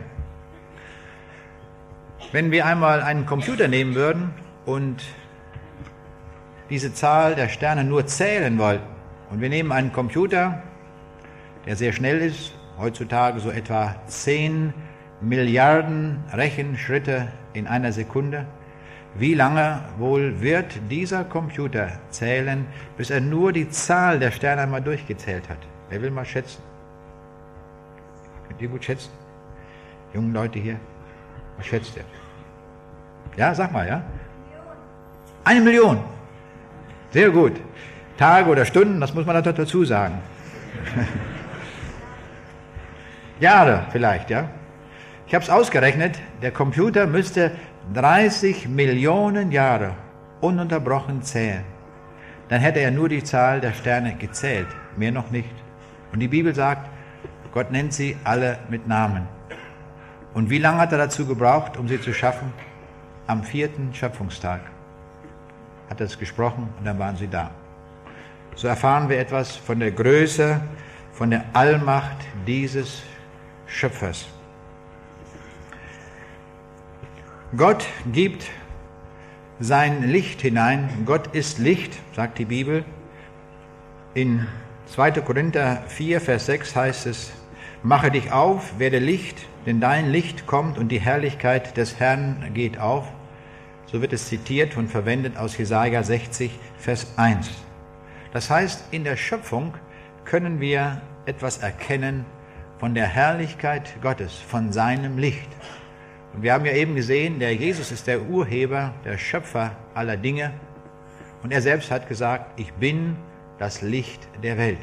Wenn wir einmal einen Computer nehmen würden und diese Zahl der Sterne nur zählen wollten, und wir nehmen einen Computer, der sehr schnell ist, heutzutage so etwa 10 Milliarden Rechenschritte in einer Sekunde, wie lange wohl wird dieser Computer zählen, bis er nur die Zahl der Sterne einmal durchgezählt hat? Wer will mal schätzen? Könnt ihr gut schätzen? Jungen Leute hier, was schätzt ihr? Ja, sag mal, ja? 1 Million. Sehr gut. Tage oder Stunden, das muss man dazu sagen. Jahre vielleicht, ja? Ich habe es ausgerechnet, der Computer müsste 30 Millionen Jahre ununterbrochen zählen. Dann hätte er nur die Zahl der Sterne gezählt, mehr noch nicht. Und die Bibel sagt, Gott nennt sie alle mit Namen. Und wie lange hat er dazu gebraucht, um sie zu schaffen? Am 4. Schöpfungstag hat er es gesprochen und dann waren sie da. So erfahren wir etwas von der Größe, von der Allmacht dieses Schöpfers. Gott gibt sein Licht hinein. Gott ist Licht, sagt die Bibel. In 2. Korinther 4, Vers 6 heißt es, mache dich auf, werde Licht, denn dein Licht kommt und die Herrlichkeit des Herrn geht auf. So wird es zitiert und verwendet aus Jesaja 60, Vers 1. Das heißt, in der Schöpfung können wir etwas erkennen von der Herrlichkeit Gottes, von seinem Licht. Und wir haben ja eben gesehen, der Jesus ist der Urheber, der Schöpfer aller Dinge. Und er selbst hat gesagt, ich bin das Licht der Welt.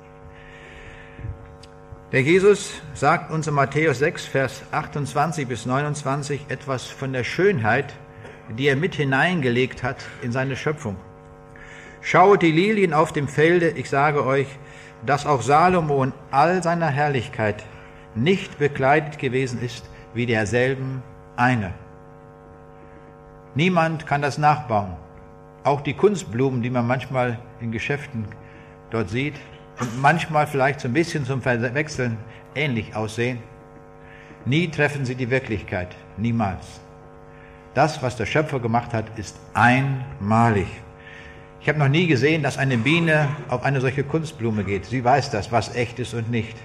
Der Jesus sagt uns in Matthäus 6, Vers 28 bis 29 etwas von der Schönheit, die er mit hineingelegt hat in seine Schöpfung. Schaut die Lilien auf dem Felde, ich sage euch, dass auch Salomo in all seiner Herrlichkeit nicht bekleidet gewesen ist wie derselben eine. Niemand kann das nachbauen. Auch die Kunstblumen, die man manchmal in Geschäften dort sieht und manchmal vielleicht so ein bisschen zum Verwechseln ähnlich aussehen, nie treffen sie die Wirklichkeit, niemals. Das, was der Schöpfer gemacht hat, ist einmalig. Ich habe noch nie gesehen, dass eine Biene auf eine solche Kunstblume geht. Sie weiß das, was echt ist und nicht.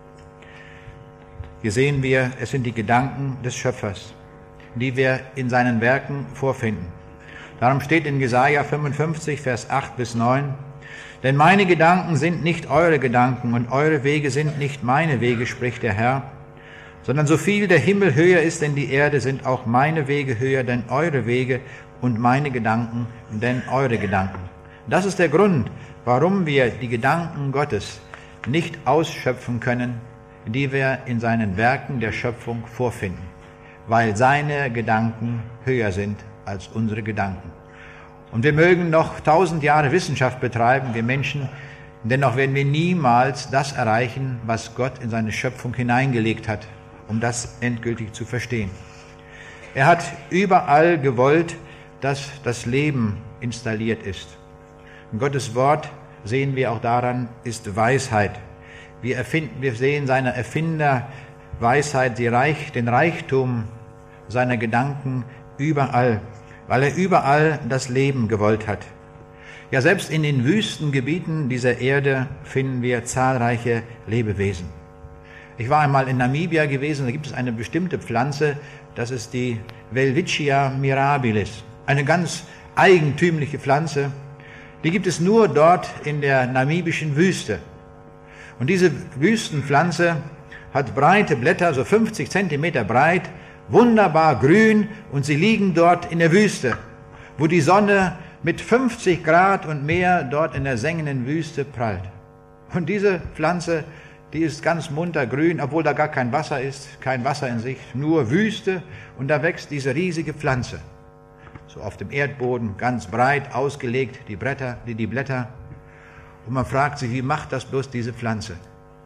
Hier sehen wir, es sind die Gedanken des Schöpfers, die wir in seinen Werken vorfinden. Darum steht in Jesaja 55, Vers 8 bis 9, denn meine Gedanken sind nicht eure Gedanken und eure Wege sind nicht meine Wege, spricht der Herr, sondern so viel der Himmel höher ist denn die Erde, sind auch meine Wege höher denn eure Wege und meine Gedanken denn eure Gedanken. Das ist der Grund, warum wir die Gedanken Gottes nicht ausschöpfen können, die wir in seinen Werken der Schöpfung vorfinden, weil seine Gedanken höher sind als unsere Gedanken. Und wir mögen noch 1000 Jahre Wissenschaft betreiben, wir Menschen, dennoch werden wir niemals das erreichen, was Gott in seine Schöpfung hineingelegt hat, um das endgültig zu verstehen. Er hat überall gewollt, dass das Leben installiert ist. Und Gottes Wort, sehen wir auch daran, ist Weisheit. Wir sehen seine Erfinderweisheit, den Reichtum seiner Gedanken überall, weil er überall das Leben gewollt hat. Ja, selbst in den Wüstengebieten dieser Erde finden wir zahlreiche Lebewesen. Ich war einmal in Namibia gewesen, da gibt es eine bestimmte Pflanze, das ist die Welwitschia mirabilis, eine ganz eigentümliche Pflanze. Die gibt es nur dort in der namibischen Wüste. Und diese Wüstenpflanze hat breite Blätter, so 50 Zentimeter breit, wunderbar grün, und sie liegen dort in der Wüste, wo die Sonne mit 50 Grad und mehr dort in der sengenden Wüste prallt. Und diese Pflanze, die ist ganz munter grün, obwohl da gar kein Wasser ist, kein Wasser in sich, nur Wüste, und da wächst diese riesige Pflanze. So auf dem Erdboden, ganz breit ausgelegt, die Blätter. Und man fragt sich, wie macht das bloß diese Pflanze?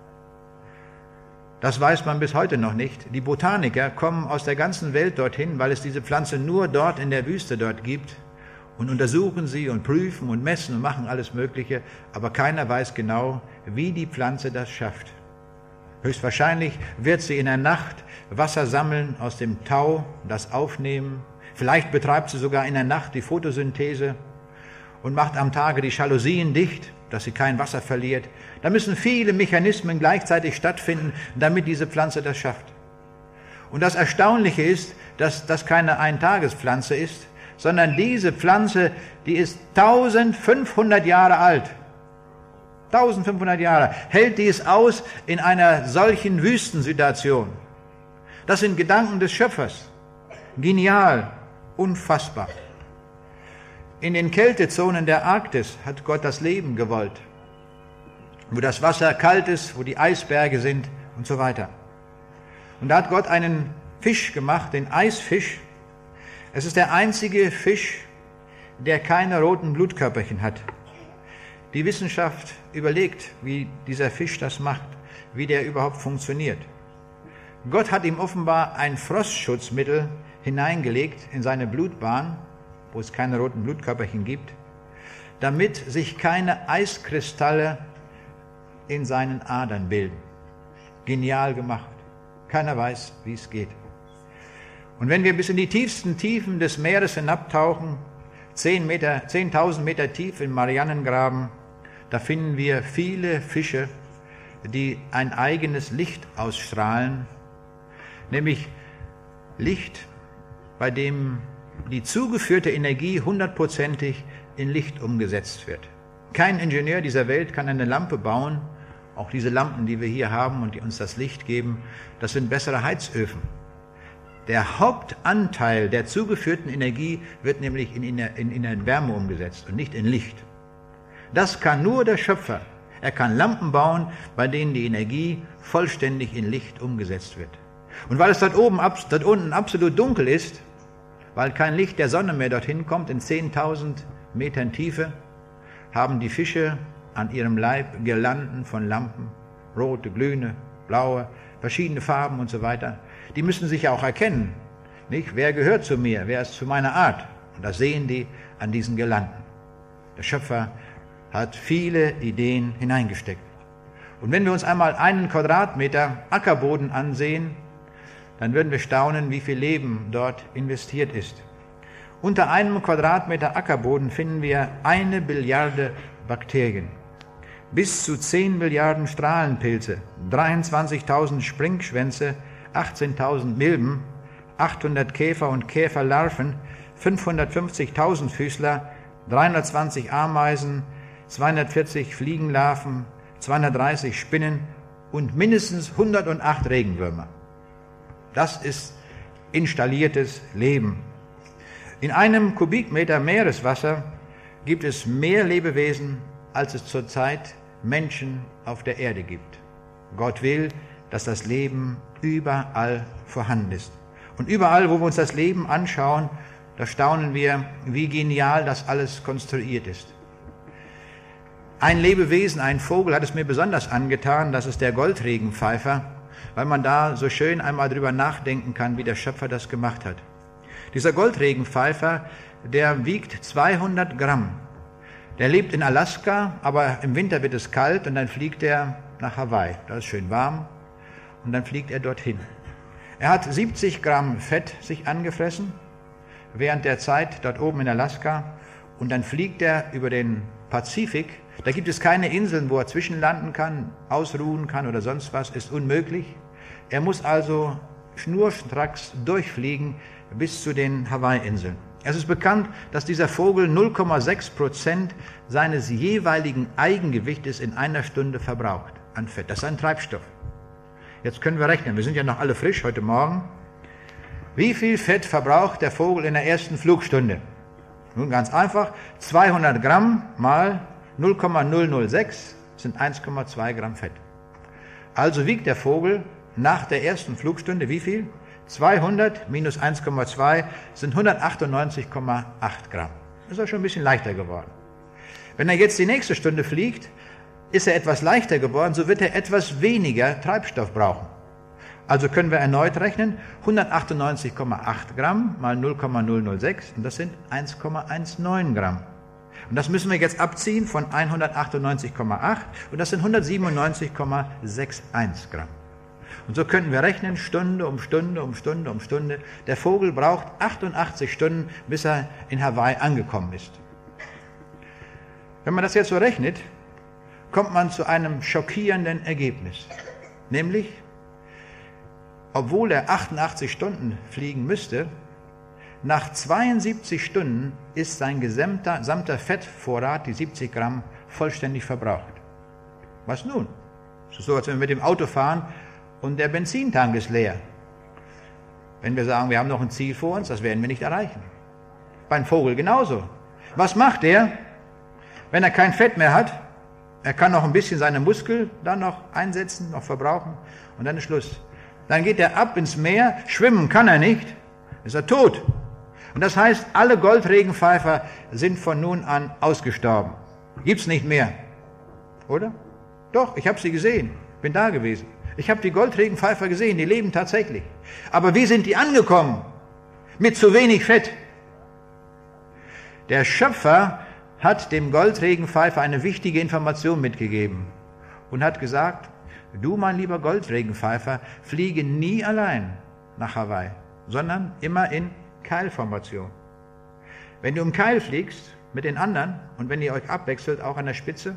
Das weiß man bis heute noch nicht. Die Botaniker kommen aus der ganzen Welt dorthin, weil es diese Pflanze nur dort in der Wüste dort gibt, und untersuchen sie und prüfen und messen und machen alles Mögliche, aber keiner weiß genau, wie die Pflanze das schafft. Höchstwahrscheinlich wird sie in der Nacht Wasser sammeln aus dem Tau, das aufnehmen. Vielleicht betreibt sie sogar in der Nacht die Photosynthese und macht am Tage die Jalousien dicht, dass sie kein Wasser verliert. Da müssen viele Mechanismen gleichzeitig stattfinden, damit diese Pflanze das schafft. Und das Erstaunliche ist, dass das keine Eintagespflanze ist, sondern diese Pflanze, die ist 1500 Jahre alt. 1500 Jahre hält die es aus in einer solchen Wüstensituation. Das sind Gedanken des Schöpfers. Genial, unfassbar. In den Kältezonen der Arktis hat Gott das Leben gewollt, wo das Wasser kalt ist, wo die Eisberge sind und so weiter. Und da hat Gott einen Fisch gemacht, den Eisfisch. Es ist der einzige Fisch, der keine roten Blutkörperchen hat. Die Wissenschaft überlegt, wie dieser Fisch das macht, wie der überhaupt funktioniert. Gott hat ihm offenbar ein Frostschutzmittel hineingelegt in seine Blutbahn, wo es keine roten Blutkörperchen gibt, damit sich keine Eiskristalle in seinen Adern bilden. Genial gemacht. Keiner weiß, wie es geht. Und wenn wir bis in die tiefsten Tiefen des Meeres hinabtauchen, 10.000 Meter tief im Marianengraben, da finden wir viele Fische, die ein eigenes Licht ausstrahlen, nämlich Licht, bei dem die zugeführte Energie 100%ig in Licht umgesetzt wird. Kein Ingenieur dieser Welt kann eine Lampe bauen, auch diese Lampen, die wir hier haben und die uns das Licht geben, das sind bessere Heizöfen. Der Hauptanteil der zugeführten Energie wird nämlich in Wärme umgesetzt und nicht in Licht. Das kann nur der Schöpfer. Er kann Lampen bauen, bei denen die Energie vollständig in Licht umgesetzt wird. Und weil es dort unten absolut dunkel ist, weil kein Licht der Sonne mehr dorthin kommt, in 10.000 Metern Tiefe, haben die Fische an ihrem Leib Girlanden von Lampen, rote, grüne, blaue, verschiedene Farben und so weiter. Die müssen sich ja auch erkennen, nicht? Wer gehört zu mir, wer ist zu meiner Art? Und das sehen die an diesen Girlanden. Der Schöpfer hat viele Ideen hineingesteckt. Und wenn wir uns einmal 1 Quadratmeter Ackerboden ansehen, dann würden wir staunen, wie viel Leben dort investiert ist. Unter 1 Quadratmeter Ackerboden finden wir 1 Billiarde Bakterien, bis zu 10 Milliarden Strahlenpilze, 23.000 Springschwänze, 18.000 Milben, 800 Käfer und Käferlarven, 550 Tausendfüßler, 320 Ameisen, 240 Fliegenlarven, 230 Spinnen und mindestens 108 Regenwürmer. Das ist installiertes Leben. In 1 Kubikmeter Meereswasser gibt es mehr Lebewesen, als es zurzeit Menschen auf der Erde gibt. Gott will, dass das Leben überall vorhanden ist. Und überall, wo wir uns das Leben anschauen, Da staunen wir, wie genial das alles konstruiert ist. Ein Lebewesen, ein Vogel hat es mir besonders angetan, das ist der Goldregenpfeifer, weil man da so schön einmal drüber nachdenken kann, wie der Schöpfer das gemacht hat. Dieser Goldregenpfeifer, der wiegt 200 Gramm. Der lebt in Alaska, aber im Winter wird es kalt und dann fliegt er nach Hawaii. Da ist schön warm und dann fliegt er dorthin. Er hat 70 Gramm Fett sich angefressen während der Zeit dort oben in Alaska und dann fliegt er über den Pazifik. Da gibt es keine Inseln, wo er zwischenlanden kann, ausruhen kann oder sonst was, ist unmöglich. Er muss also schnurstracks durchfliegen bis zu den Hawaii-Inseln. Es ist bekannt, dass dieser Vogel 0,6% seines jeweiligen Eigengewichtes in einer Stunde verbraucht an Fett. Das ist ein Treibstoff. Jetzt können wir rechnen, wir sind ja noch alle frisch heute Morgen. Wie viel Fett verbraucht der Vogel in der ersten Flugstunde? Nun ganz einfach, 200 Gramm mal 0,006 sind 1,2 Gramm Fett. Also wiegt der Vogel nach der ersten Flugstunde wie viel? 200 minus 1,2 sind 198,8 Gramm. Das ist ja schon ein bisschen leichter geworden. Wenn er jetzt die nächste Stunde fliegt, ist er etwas leichter geworden, so wird er etwas weniger Treibstoff brauchen. Also können wir erneut rechnen, 198,8 Gramm mal 0,006 und das sind 1,19 Gramm. Und das müssen wir jetzt abziehen von 198,8 und das sind 197,61 Gramm. Und so könnten wir rechnen, Stunde um Stunde um Stunde um Stunde. Der Vogel braucht 88 Stunden, bis er in Hawaii angekommen ist. Wenn man das jetzt so rechnet, kommt man zu einem schockierenden Ergebnis. Nämlich, obwohl er 88 Stunden fliegen müsste, nach 72 Stunden ist sein gesamter Fettvorrat, die 70 Gramm, vollständig verbraucht. Was nun? Es ist so, als wenn wir mit dem Auto fahren und der Benzintank ist leer. Wenn wir sagen, wir haben noch ein Ziel vor uns, das werden wir nicht erreichen. Beim Vogel genauso. Was macht er, wenn er kein Fett mehr hat? Er kann noch ein bisschen seine Muskeln dann noch einsetzen, noch verbrauchen und dann ist Schluss. Dann geht er ab ins Meer, schwimmen kann er nicht, ist er tot. Und das heißt, alle Goldregenpfeifer sind von nun an ausgestorben. Gibt's nicht mehr. Oder? Doch, ich habe sie gesehen, bin da gewesen. Ich habe die Goldregenpfeifer gesehen, die leben tatsächlich. Aber wie sind die angekommen? Mit zu wenig Fett. Der Schöpfer hat dem Goldregenpfeifer eine wichtige Information mitgegeben und hat gesagt, du, mein lieber Goldregenpfeifer, fliege nie allein nach Hawaii, sondern immer in Keilformation. Wenn du im Keil fliegst mit den anderen und wenn ihr euch abwechselt, auch an der Spitze,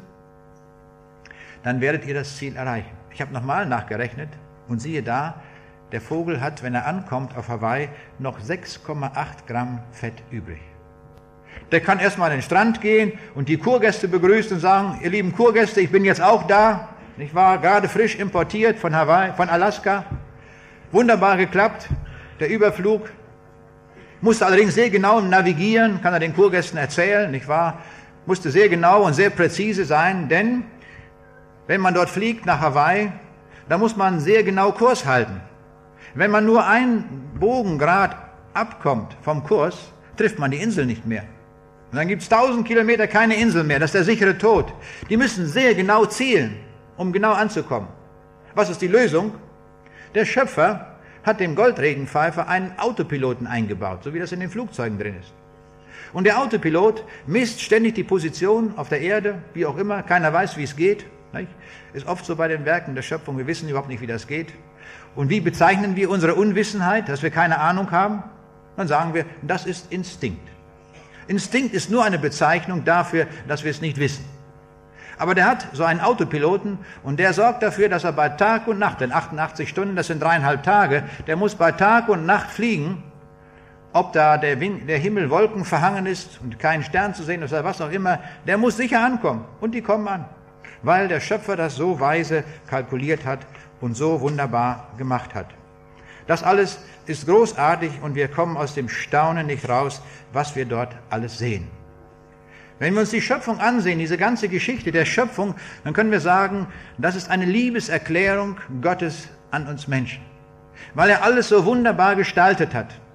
dann werdet ihr das Ziel erreichen. Ich habe nochmal nachgerechnet und siehe da, der Vogel hat, wenn er ankommt auf Hawaii, noch 6,8 Gramm Fett übrig. Der kann erstmal an den Strand gehen und die Kurgäste begrüßen und sagen, ihr lieben Kurgäste, ich bin jetzt auch da. Ich war gerade frisch importiert von Hawaii, von Alaska. Wunderbar geklappt, der Überflug. Musste allerdings sehr genau navigieren, kann er den Kurgästen erzählen, nicht wahr? Musste sehr genau und sehr präzise sein, denn wenn man dort fliegt nach Hawaii, da muss man sehr genau Kurs halten. Wenn man nur einen Bogengrad abkommt vom Kurs, trifft man die Insel nicht mehr. Und dann gibt es 1000 Kilometer keine Insel mehr, das ist der sichere Tod. Die müssen sehr genau zielen, um genau anzukommen. Was ist die Lösung? Der Schöpfer hat dem Goldregenpfeifer einen Autopiloten eingebaut, so wie das in den Flugzeugen drin ist. Und der Autopilot misst ständig die Position auf der Erde, wie auch immer, keiner weiß, wie es geht. Nicht? Ist oft so bei den Werken der Schöpfung, wir wissen überhaupt nicht, wie das geht. Und wie bezeichnen wir unsere Unwissenheit, dass wir keine Ahnung haben? Dann sagen wir, das ist Instinkt. Instinkt ist nur eine Bezeichnung dafür, dass wir es nicht wissen. Aber der hat so einen Autopiloten und der sorgt dafür, dass er bei Tag und Nacht, denn 88 Stunden, das sind 3,5 Tage, der muss bei Tag und Nacht fliegen, ob da der Himmel wolkenverhangen ist und kein Stern zu sehen ist oder was auch immer, der muss sicher ankommen und die kommen an, weil der Schöpfer das so weise kalkuliert hat und so wunderbar gemacht hat. Das alles ist großartig und wir kommen aus dem Staunen nicht raus, was wir dort alles sehen. Wenn wir uns die Schöpfung ansehen, diese ganze Geschichte der Schöpfung, dann können wir sagen, das ist eine Liebeserklärung Gottes an uns Menschen. Weil er alles so wunderbar gestaltet hat.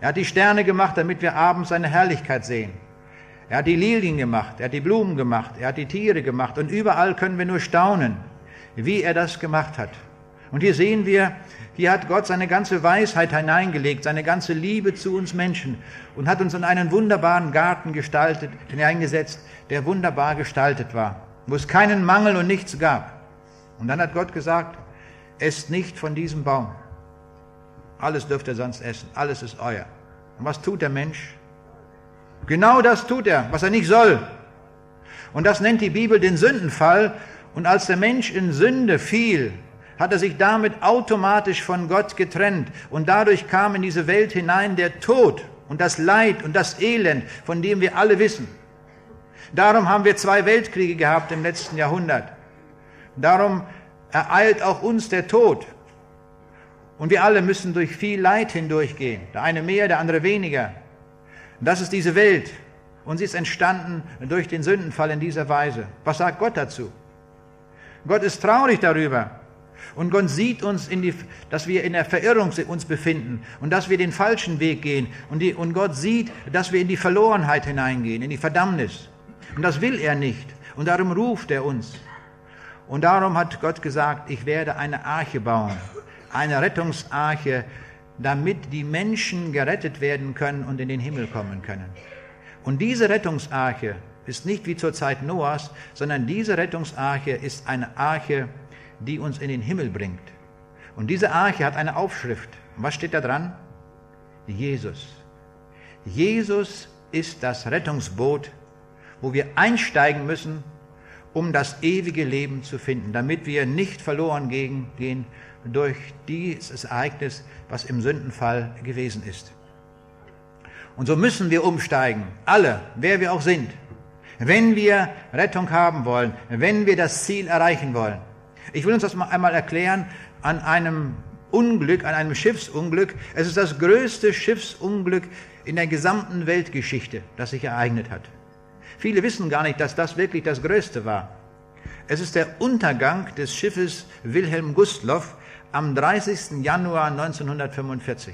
Er hat die Sterne gemacht, damit wir abends seine Herrlichkeit sehen. Er hat die Lilien gemacht, er hat die Blumen gemacht, er hat die Tiere gemacht. Und überall können wir nur staunen, wie er das gemacht hat. Und hier sehen wir, hier hat Gott seine ganze Weisheit hineingelegt, seine ganze Liebe zu uns Menschen und hat uns in einen wunderbaren Garten hineingesetzt, der wunderbar gestaltet war, wo es keinen Mangel und nichts gab. Und dann hat Gott gesagt, esst nicht von diesem Baum. Alles dürft ihr sonst essen, alles ist euer. Und was tut der Mensch? Genau das tut er, was er nicht soll. Und das nennt die Bibel den Sündenfall. Und als der Mensch in Sünde fiel, hat er sich damit automatisch von Gott getrennt. Und dadurch kam in diese Welt hinein der Tod und das Leid und das Elend, von dem wir alle wissen. Darum haben wir 2 Weltkriege gehabt im letzten Jahrhundert. Darum ereilt auch uns der Tod. Und wir alle müssen durch viel Leid hindurchgehen. Der eine mehr, der andere weniger. Das ist diese Welt. Und sie ist entstanden durch den Sündenfall in dieser Weise. Was sagt Gott dazu? Gott ist traurig darüber. Und Gott sieht uns, dass wir in der Verirrung uns befinden und dass wir den falschen Weg gehen. Und Gott sieht, dass wir in die Verlorenheit hineingehen, in die Verdammnis. Und das will er nicht. Und darum ruft er uns. Und darum hat Gott gesagt, ich werde eine Arche bauen. Eine Rettungsarche, damit die Menschen gerettet werden können und in den Himmel kommen können. Und diese Rettungsarche ist nicht wie zur Zeit Noahs, sondern diese Rettungsarche ist eine Arche, die uns in den Himmel bringt. Und diese Arche hat eine Aufschrift. Und was steht da dran? Jesus. Jesus ist das Rettungsboot, wo wir einsteigen müssen, um das ewige Leben zu finden, damit wir nicht verloren gehen durch dieses Ereignis, was im Sündenfall gewesen ist. Und so müssen wir umsteigen, alle, wer wir auch sind, wenn wir Rettung haben wollen, wenn wir das Ziel erreichen wollen. Ich will uns das mal einmal erklären an einem Unglück, an einem Schiffsunglück. Es ist das größte Schiffsunglück in der gesamten Weltgeschichte, das sich ereignet hat. Viele wissen gar nicht, dass das wirklich das Größte war. Es ist der Untergang des Schiffes Wilhelm Gustloff am 30. Januar 1945.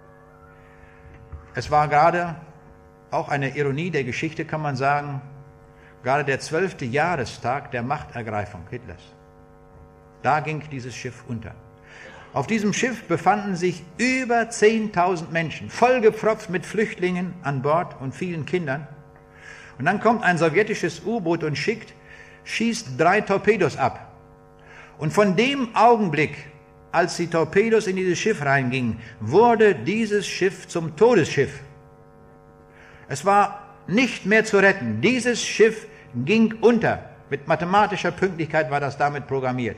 Es war gerade, auch eine Ironie der Geschichte kann man sagen, gerade der 12. Jahrestag der Machtergreifung Hitlers. Da ging dieses Schiff unter. Auf diesem Schiff befanden sich über 10.000 Menschen, vollgepfropft mit Flüchtlingen an Bord und vielen Kindern. Und dann kommt ein sowjetisches U-Boot und schießt 3 Torpedos ab. Und von dem Augenblick, als die Torpedos in dieses Schiff reingingen, wurde dieses Schiff zum Todesschiff. Es war nicht mehr zu retten. Dieses Schiff ging unter. Mit mathematischer Pünktlichkeit war das damit programmiert.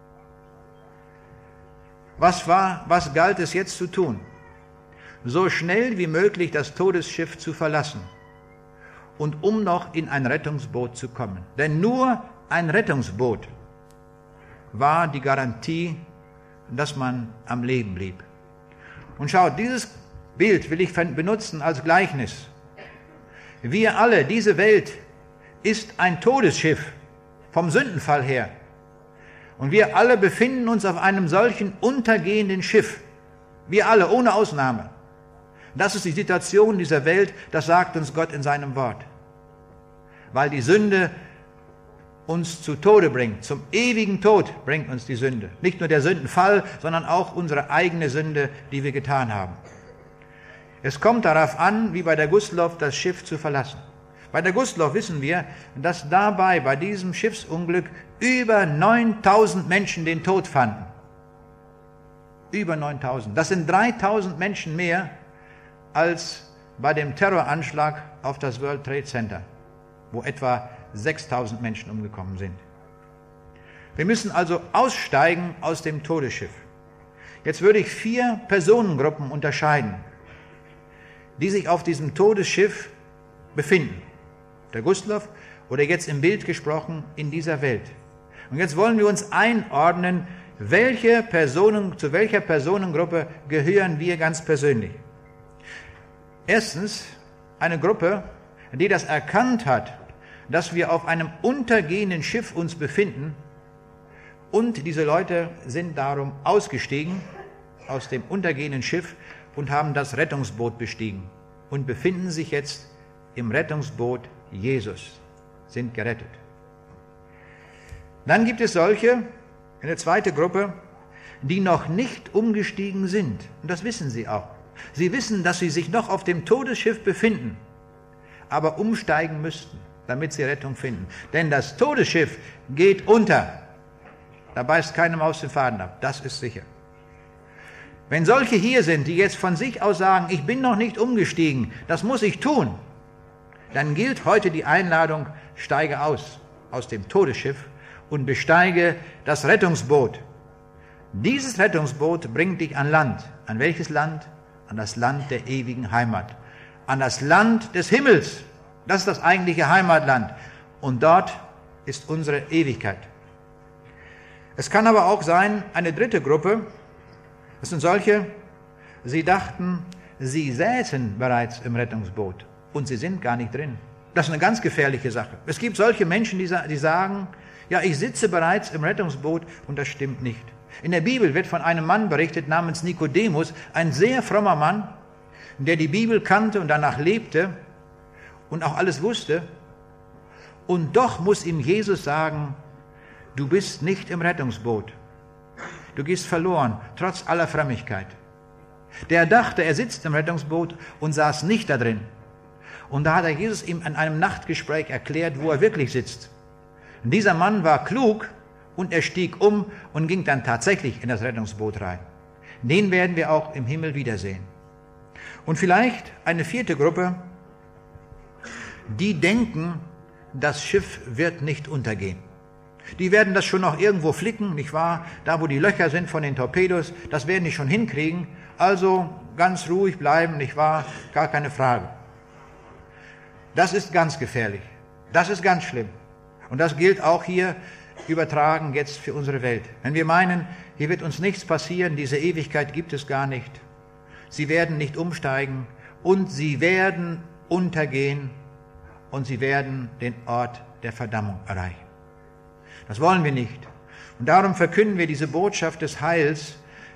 Was galt es jetzt zu tun? So schnell wie möglich das Todesschiff zu verlassen und um noch in ein Rettungsboot zu kommen. Denn nur ein Rettungsboot war die Garantie, dass man am Leben blieb. Und schaut, dieses Bild will ich benutzen als Gleichnis. Wir alle, diese Welt ist ein Todesschiff vom Sündenfall her. Und wir alle befinden uns auf einem solchen untergehenden Schiff. Wir alle, ohne Ausnahme. Das ist die Situation dieser Welt, das sagt uns Gott in seinem Wort. Weil die Sünde uns zu Tode bringt, zum ewigen Tod bringt uns die Sünde. Nicht nur der Sündenfall, sondern auch unsere eigene Sünde, die wir getan haben. Es kommt darauf an, wie bei der Gustloff, das Schiff zu verlassen. Bei der Gustloff wissen wir, dass bei diesem Schiffsunglück über 9.000 Menschen den Tod fanden. Über 9.000. Das sind 3.000 Menschen mehr als bei dem Terroranschlag auf das World Trade Center, wo etwa 6.000 Menschen umgekommen sind. Wir müssen also aussteigen aus dem Todesschiff. Jetzt würde ich 4 Personengruppen unterscheiden, die sich auf diesem Todesschiff befinden. Der Gustloff oder jetzt im Bild gesprochen in dieser Welt. Und jetzt wollen wir uns einordnen, zu welcher Personengruppe gehören wir ganz persönlich. Erstens eine Gruppe, die das erkannt hat, dass wir auf einem untergehenden Schiff uns befinden, und diese Leute sind darum ausgestiegen aus dem untergehenden Schiff und haben das Rettungsboot bestiegen und befinden sich jetzt im Rettungsboot Jesus, sind gerettet. Dann gibt es solche, eine zweite Gruppe, die noch nicht umgestiegen sind. Und das wissen sie auch. Sie wissen, dass sie sich noch auf dem Todesschiff befinden, aber umsteigen müssten, damit sie Rettung finden. Denn das Todesschiff geht unter. Da beißt keine Maus den Faden ab, das ist sicher. Wenn solche hier sind, die jetzt von sich aus sagen, ich bin noch nicht umgestiegen, das muss ich tun, dann gilt heute die Einladung, steige aus dem Todesschiff und besteige das Rettungsboot. Dieses Rettungsboot bringt dich an Land. An welches Land? An das Land der ewigen Heimat. An das Land des Himmels. Das ist das eigentliche Heimatland. Und dort ist unsere Ewigkeit. Es kann aber auch sein, eine dritte Gruppe, das sind solche, sie dachten, sie säßen bereits im Rettungsboot und sie sind gar nicht drin. Das ist eine ganz gefährliche Sache. Es gibt solche Menschen, die sagen, ja, ich sitze bereits im Rettungsboot und das stimmt nicht. In der Bibel wird von einem Mann berichtet namens Nikodemus, ein sehr frommer Mann, der die Bibel kannte und danach lebte und auch alles wusste. Und doch muss ihm Jesus sagen, du bist nicht im Rettungsboot. Du gehst verloren, trotz aller Frömmigkeit. Der dachte, er sitzt im Rettungsboot und saß nicht da drin. Und da hat er Jesus ihm in einem Nachtgespräch erklärt, wo er wirklich sitzt. Und dieser Mann war klug und er stieg um und ging dann tatsächlich in das Rettungsboot rein. Den werden wir auch im Himmel wiedersehen. Und vielleicht eine vierte Gruppe, die denken, das Schiff wird nicht untergehen. Die werden das schon noch irgendwo flicken, nicht wahr? Da, wo die Löcher sind von den Torpedos, das werden die schon hinkriegen. Also ganz ruhig bleiben, nicht wahr? Gar keine Frage. Das ist ganz gefährlich. Das ist ganz schlimm. Und das gilt auch hier übertragen jetzt für unsere Welt. Wenn wir meinen, hier wird uns nichts passieren, diese Ewigkeit gibt es gar nicht. Sie werden nicht umsteigen und sie werden untergehen und sie werden den Ort der Verdammung erreichen. Das wollen wir nicht. Und darum verkünden wir diese Botschaft des Heils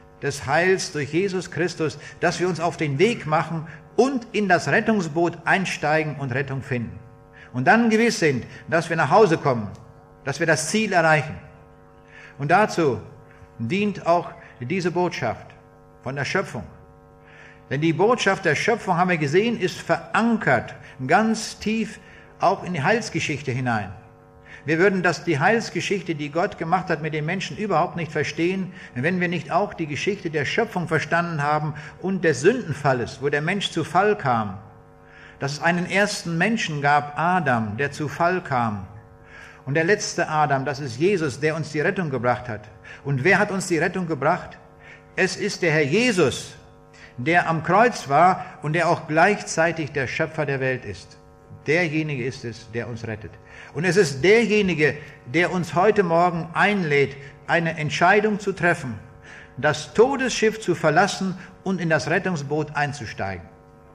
durch Jesus Christus, dass wir uns auf den Weg machen und in das Rettungsboot einsteigen und Rettung finden. Und dann gewiss sind, dass wir nach Hause kommen, dass wir das Ziel erreichen. Und dazu dient auch diese Botschaft von der Schöpfung. Denn die Botschaft der Schöpfung, haben wir gesehen, ist verankert ganz tief auch in die Heilsgeschichte hinein. Wir würden die Heilsgeschichte, die Gott gemacht hat mit den Menschen, überhaupt nicht verstehen, wenn wir nicht auch die Geschichte der Schöpfung verstanden haben und des Sündenfalles, wo der Mensch zu Fall kam. Dass es einen ersten Menschen gab, Adam, der zu Fall kam. Und der letzte Adam, das ist Jesus, der uns die Rettung gebracht hat. Und wer hat uns die Rettung gebracht? Es ist der Herr Jesus, der am Kreuz war und der auch gleichzeitig der Schöpfer der Welt ist. Derjenige ist es, der uns rettet. Und es ist derjenige, der uns heute Morgen einlädt, eine Entscheidung zu treffen, das Todesschiff zu verlassen und in das Rettungsboot einzusteigen.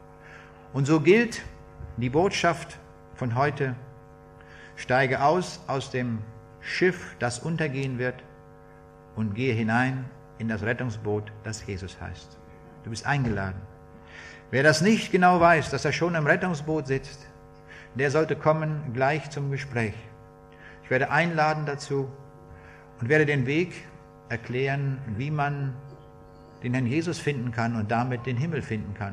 Und so gilt die Botschaft von heute: Steige aus dem Schiff, das untergehen wird, und gehe hinein in das Rettungsboot, das Jesus heißt. Du bist eingeladen. Wer das nicht genau weiß, dass er schon im Rettungsboot sitzt, der sollte kommen gleich zum Gespräch. Ich werde einladen dazu und werde den Weg erklären, wie man den Herrn Jesus finden kann und damit den Himmel finden kann.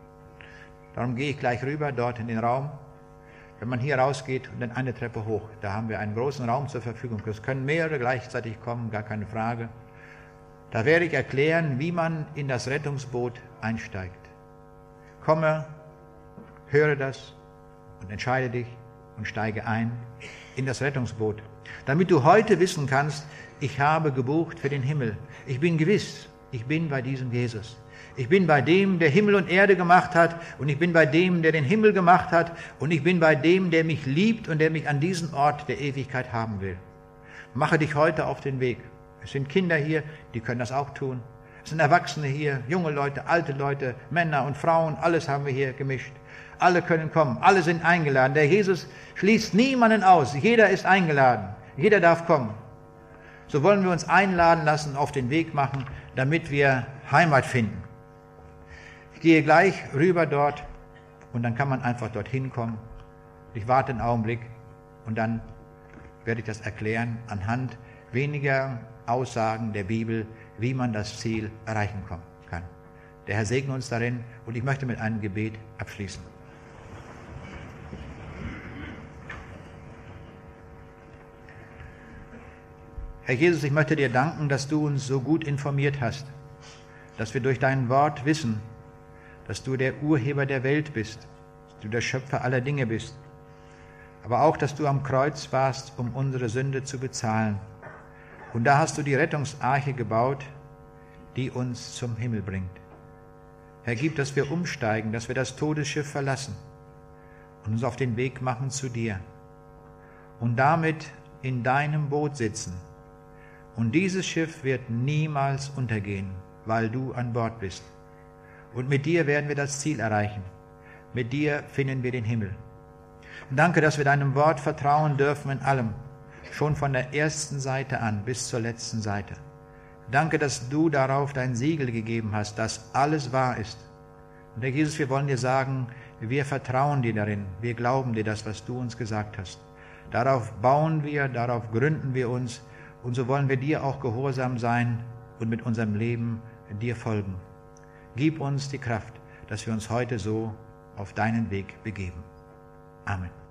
Darum gehe ich gleich rüber, dort in den Raum. Wenn man hier rausgeht und dann eine Treppe hoch, da haben wir einen großen Raum zur Verfügung. Es können mehrere gleichzeitig kommen, gar keine Frage. Da werde ich erklären, wie man in das Rettungsboot einsteigt. Komme, höre das und entscheide dich und steige ein in das Rettungsboot, damit du heute wissen kannst, ich habe gebucht für den Himmel. Ich bin gewiss, ich bin bei diesem Jesus. Ich bin bei dem, der Himmel und Erde gemacht hat, und ich bin bei dem, der den Himmel gemacht hat, und ich bin bei dem, der mich liebt und der mich an diesen Ort der Ewigkeit haben will. Mache dich heute auf den Weg. Es sind Kinder hier, die können das auch tun. Es sind Erwachsene hier, junge Leute, alte Leute, Männer und Frauen, alles haben wir hier gemischt. Alle können kommen, alle sind eingeladen. Der Jesus schließt niemanden aus, jeder ist eingeladen, jeder darf kommen. So wollen wir uns einladen lassen, auf den Weg machen, damit wir Heimat finden. gehe gleich rüber dort und dann kann man einfach dorthin kommen. Ich warte einen Augenblick und dann werde ich das erklären anhand weniger Aussagen der Bibel, wie man das Ziel erreichen kann. Der Herr segne uns darin und ich möchte mit einem Gebet abschließen. Herr Jesus, ich möchte dir danken, dass du uns so gut informiert hast, dass wir durch dein Wort wissen, dass du der Urheber der Welt bist, dass du der Schöpfer aller Dinge bist, aber auch, dass du am Kreuz warst, um unsere Sünde zu bezahlen. Und da hast du die Rettungsarche gebaut, die uns zum Himmel bringt. Herr, gib, dass wir umsteigen, dass wir das Todesschiff verlassen und uns auf den Weg machen zu dir und damit in deinem Boot sitzen. Und dieses Schiff wird niemals untergehen, weil du an Bord bist. Und mit dir werden wir das Ziel erreichen. Mit dir finden wir den Himmel. Und danke, dass wir deinem Wort vertrauen dürfen in allem, schon von der ersten Seite an bis zur letzten Seite. Danke, dass du darauf dein Siegel gegeben hast, dass alles wahr ist. Und Herr Jesus, wir wollen dir sagen, wir vertrauen dir darin, wir glauben dir das, was du uns gesagt hast. Darauf bauen wir, darauf gründen wir uns und so wollen wir dir auch gehorsam sein und mit unserem Leben dir folgen. Gib uns die Kraft, dass wir uns heute so auf deinen Weg begeben. Amen.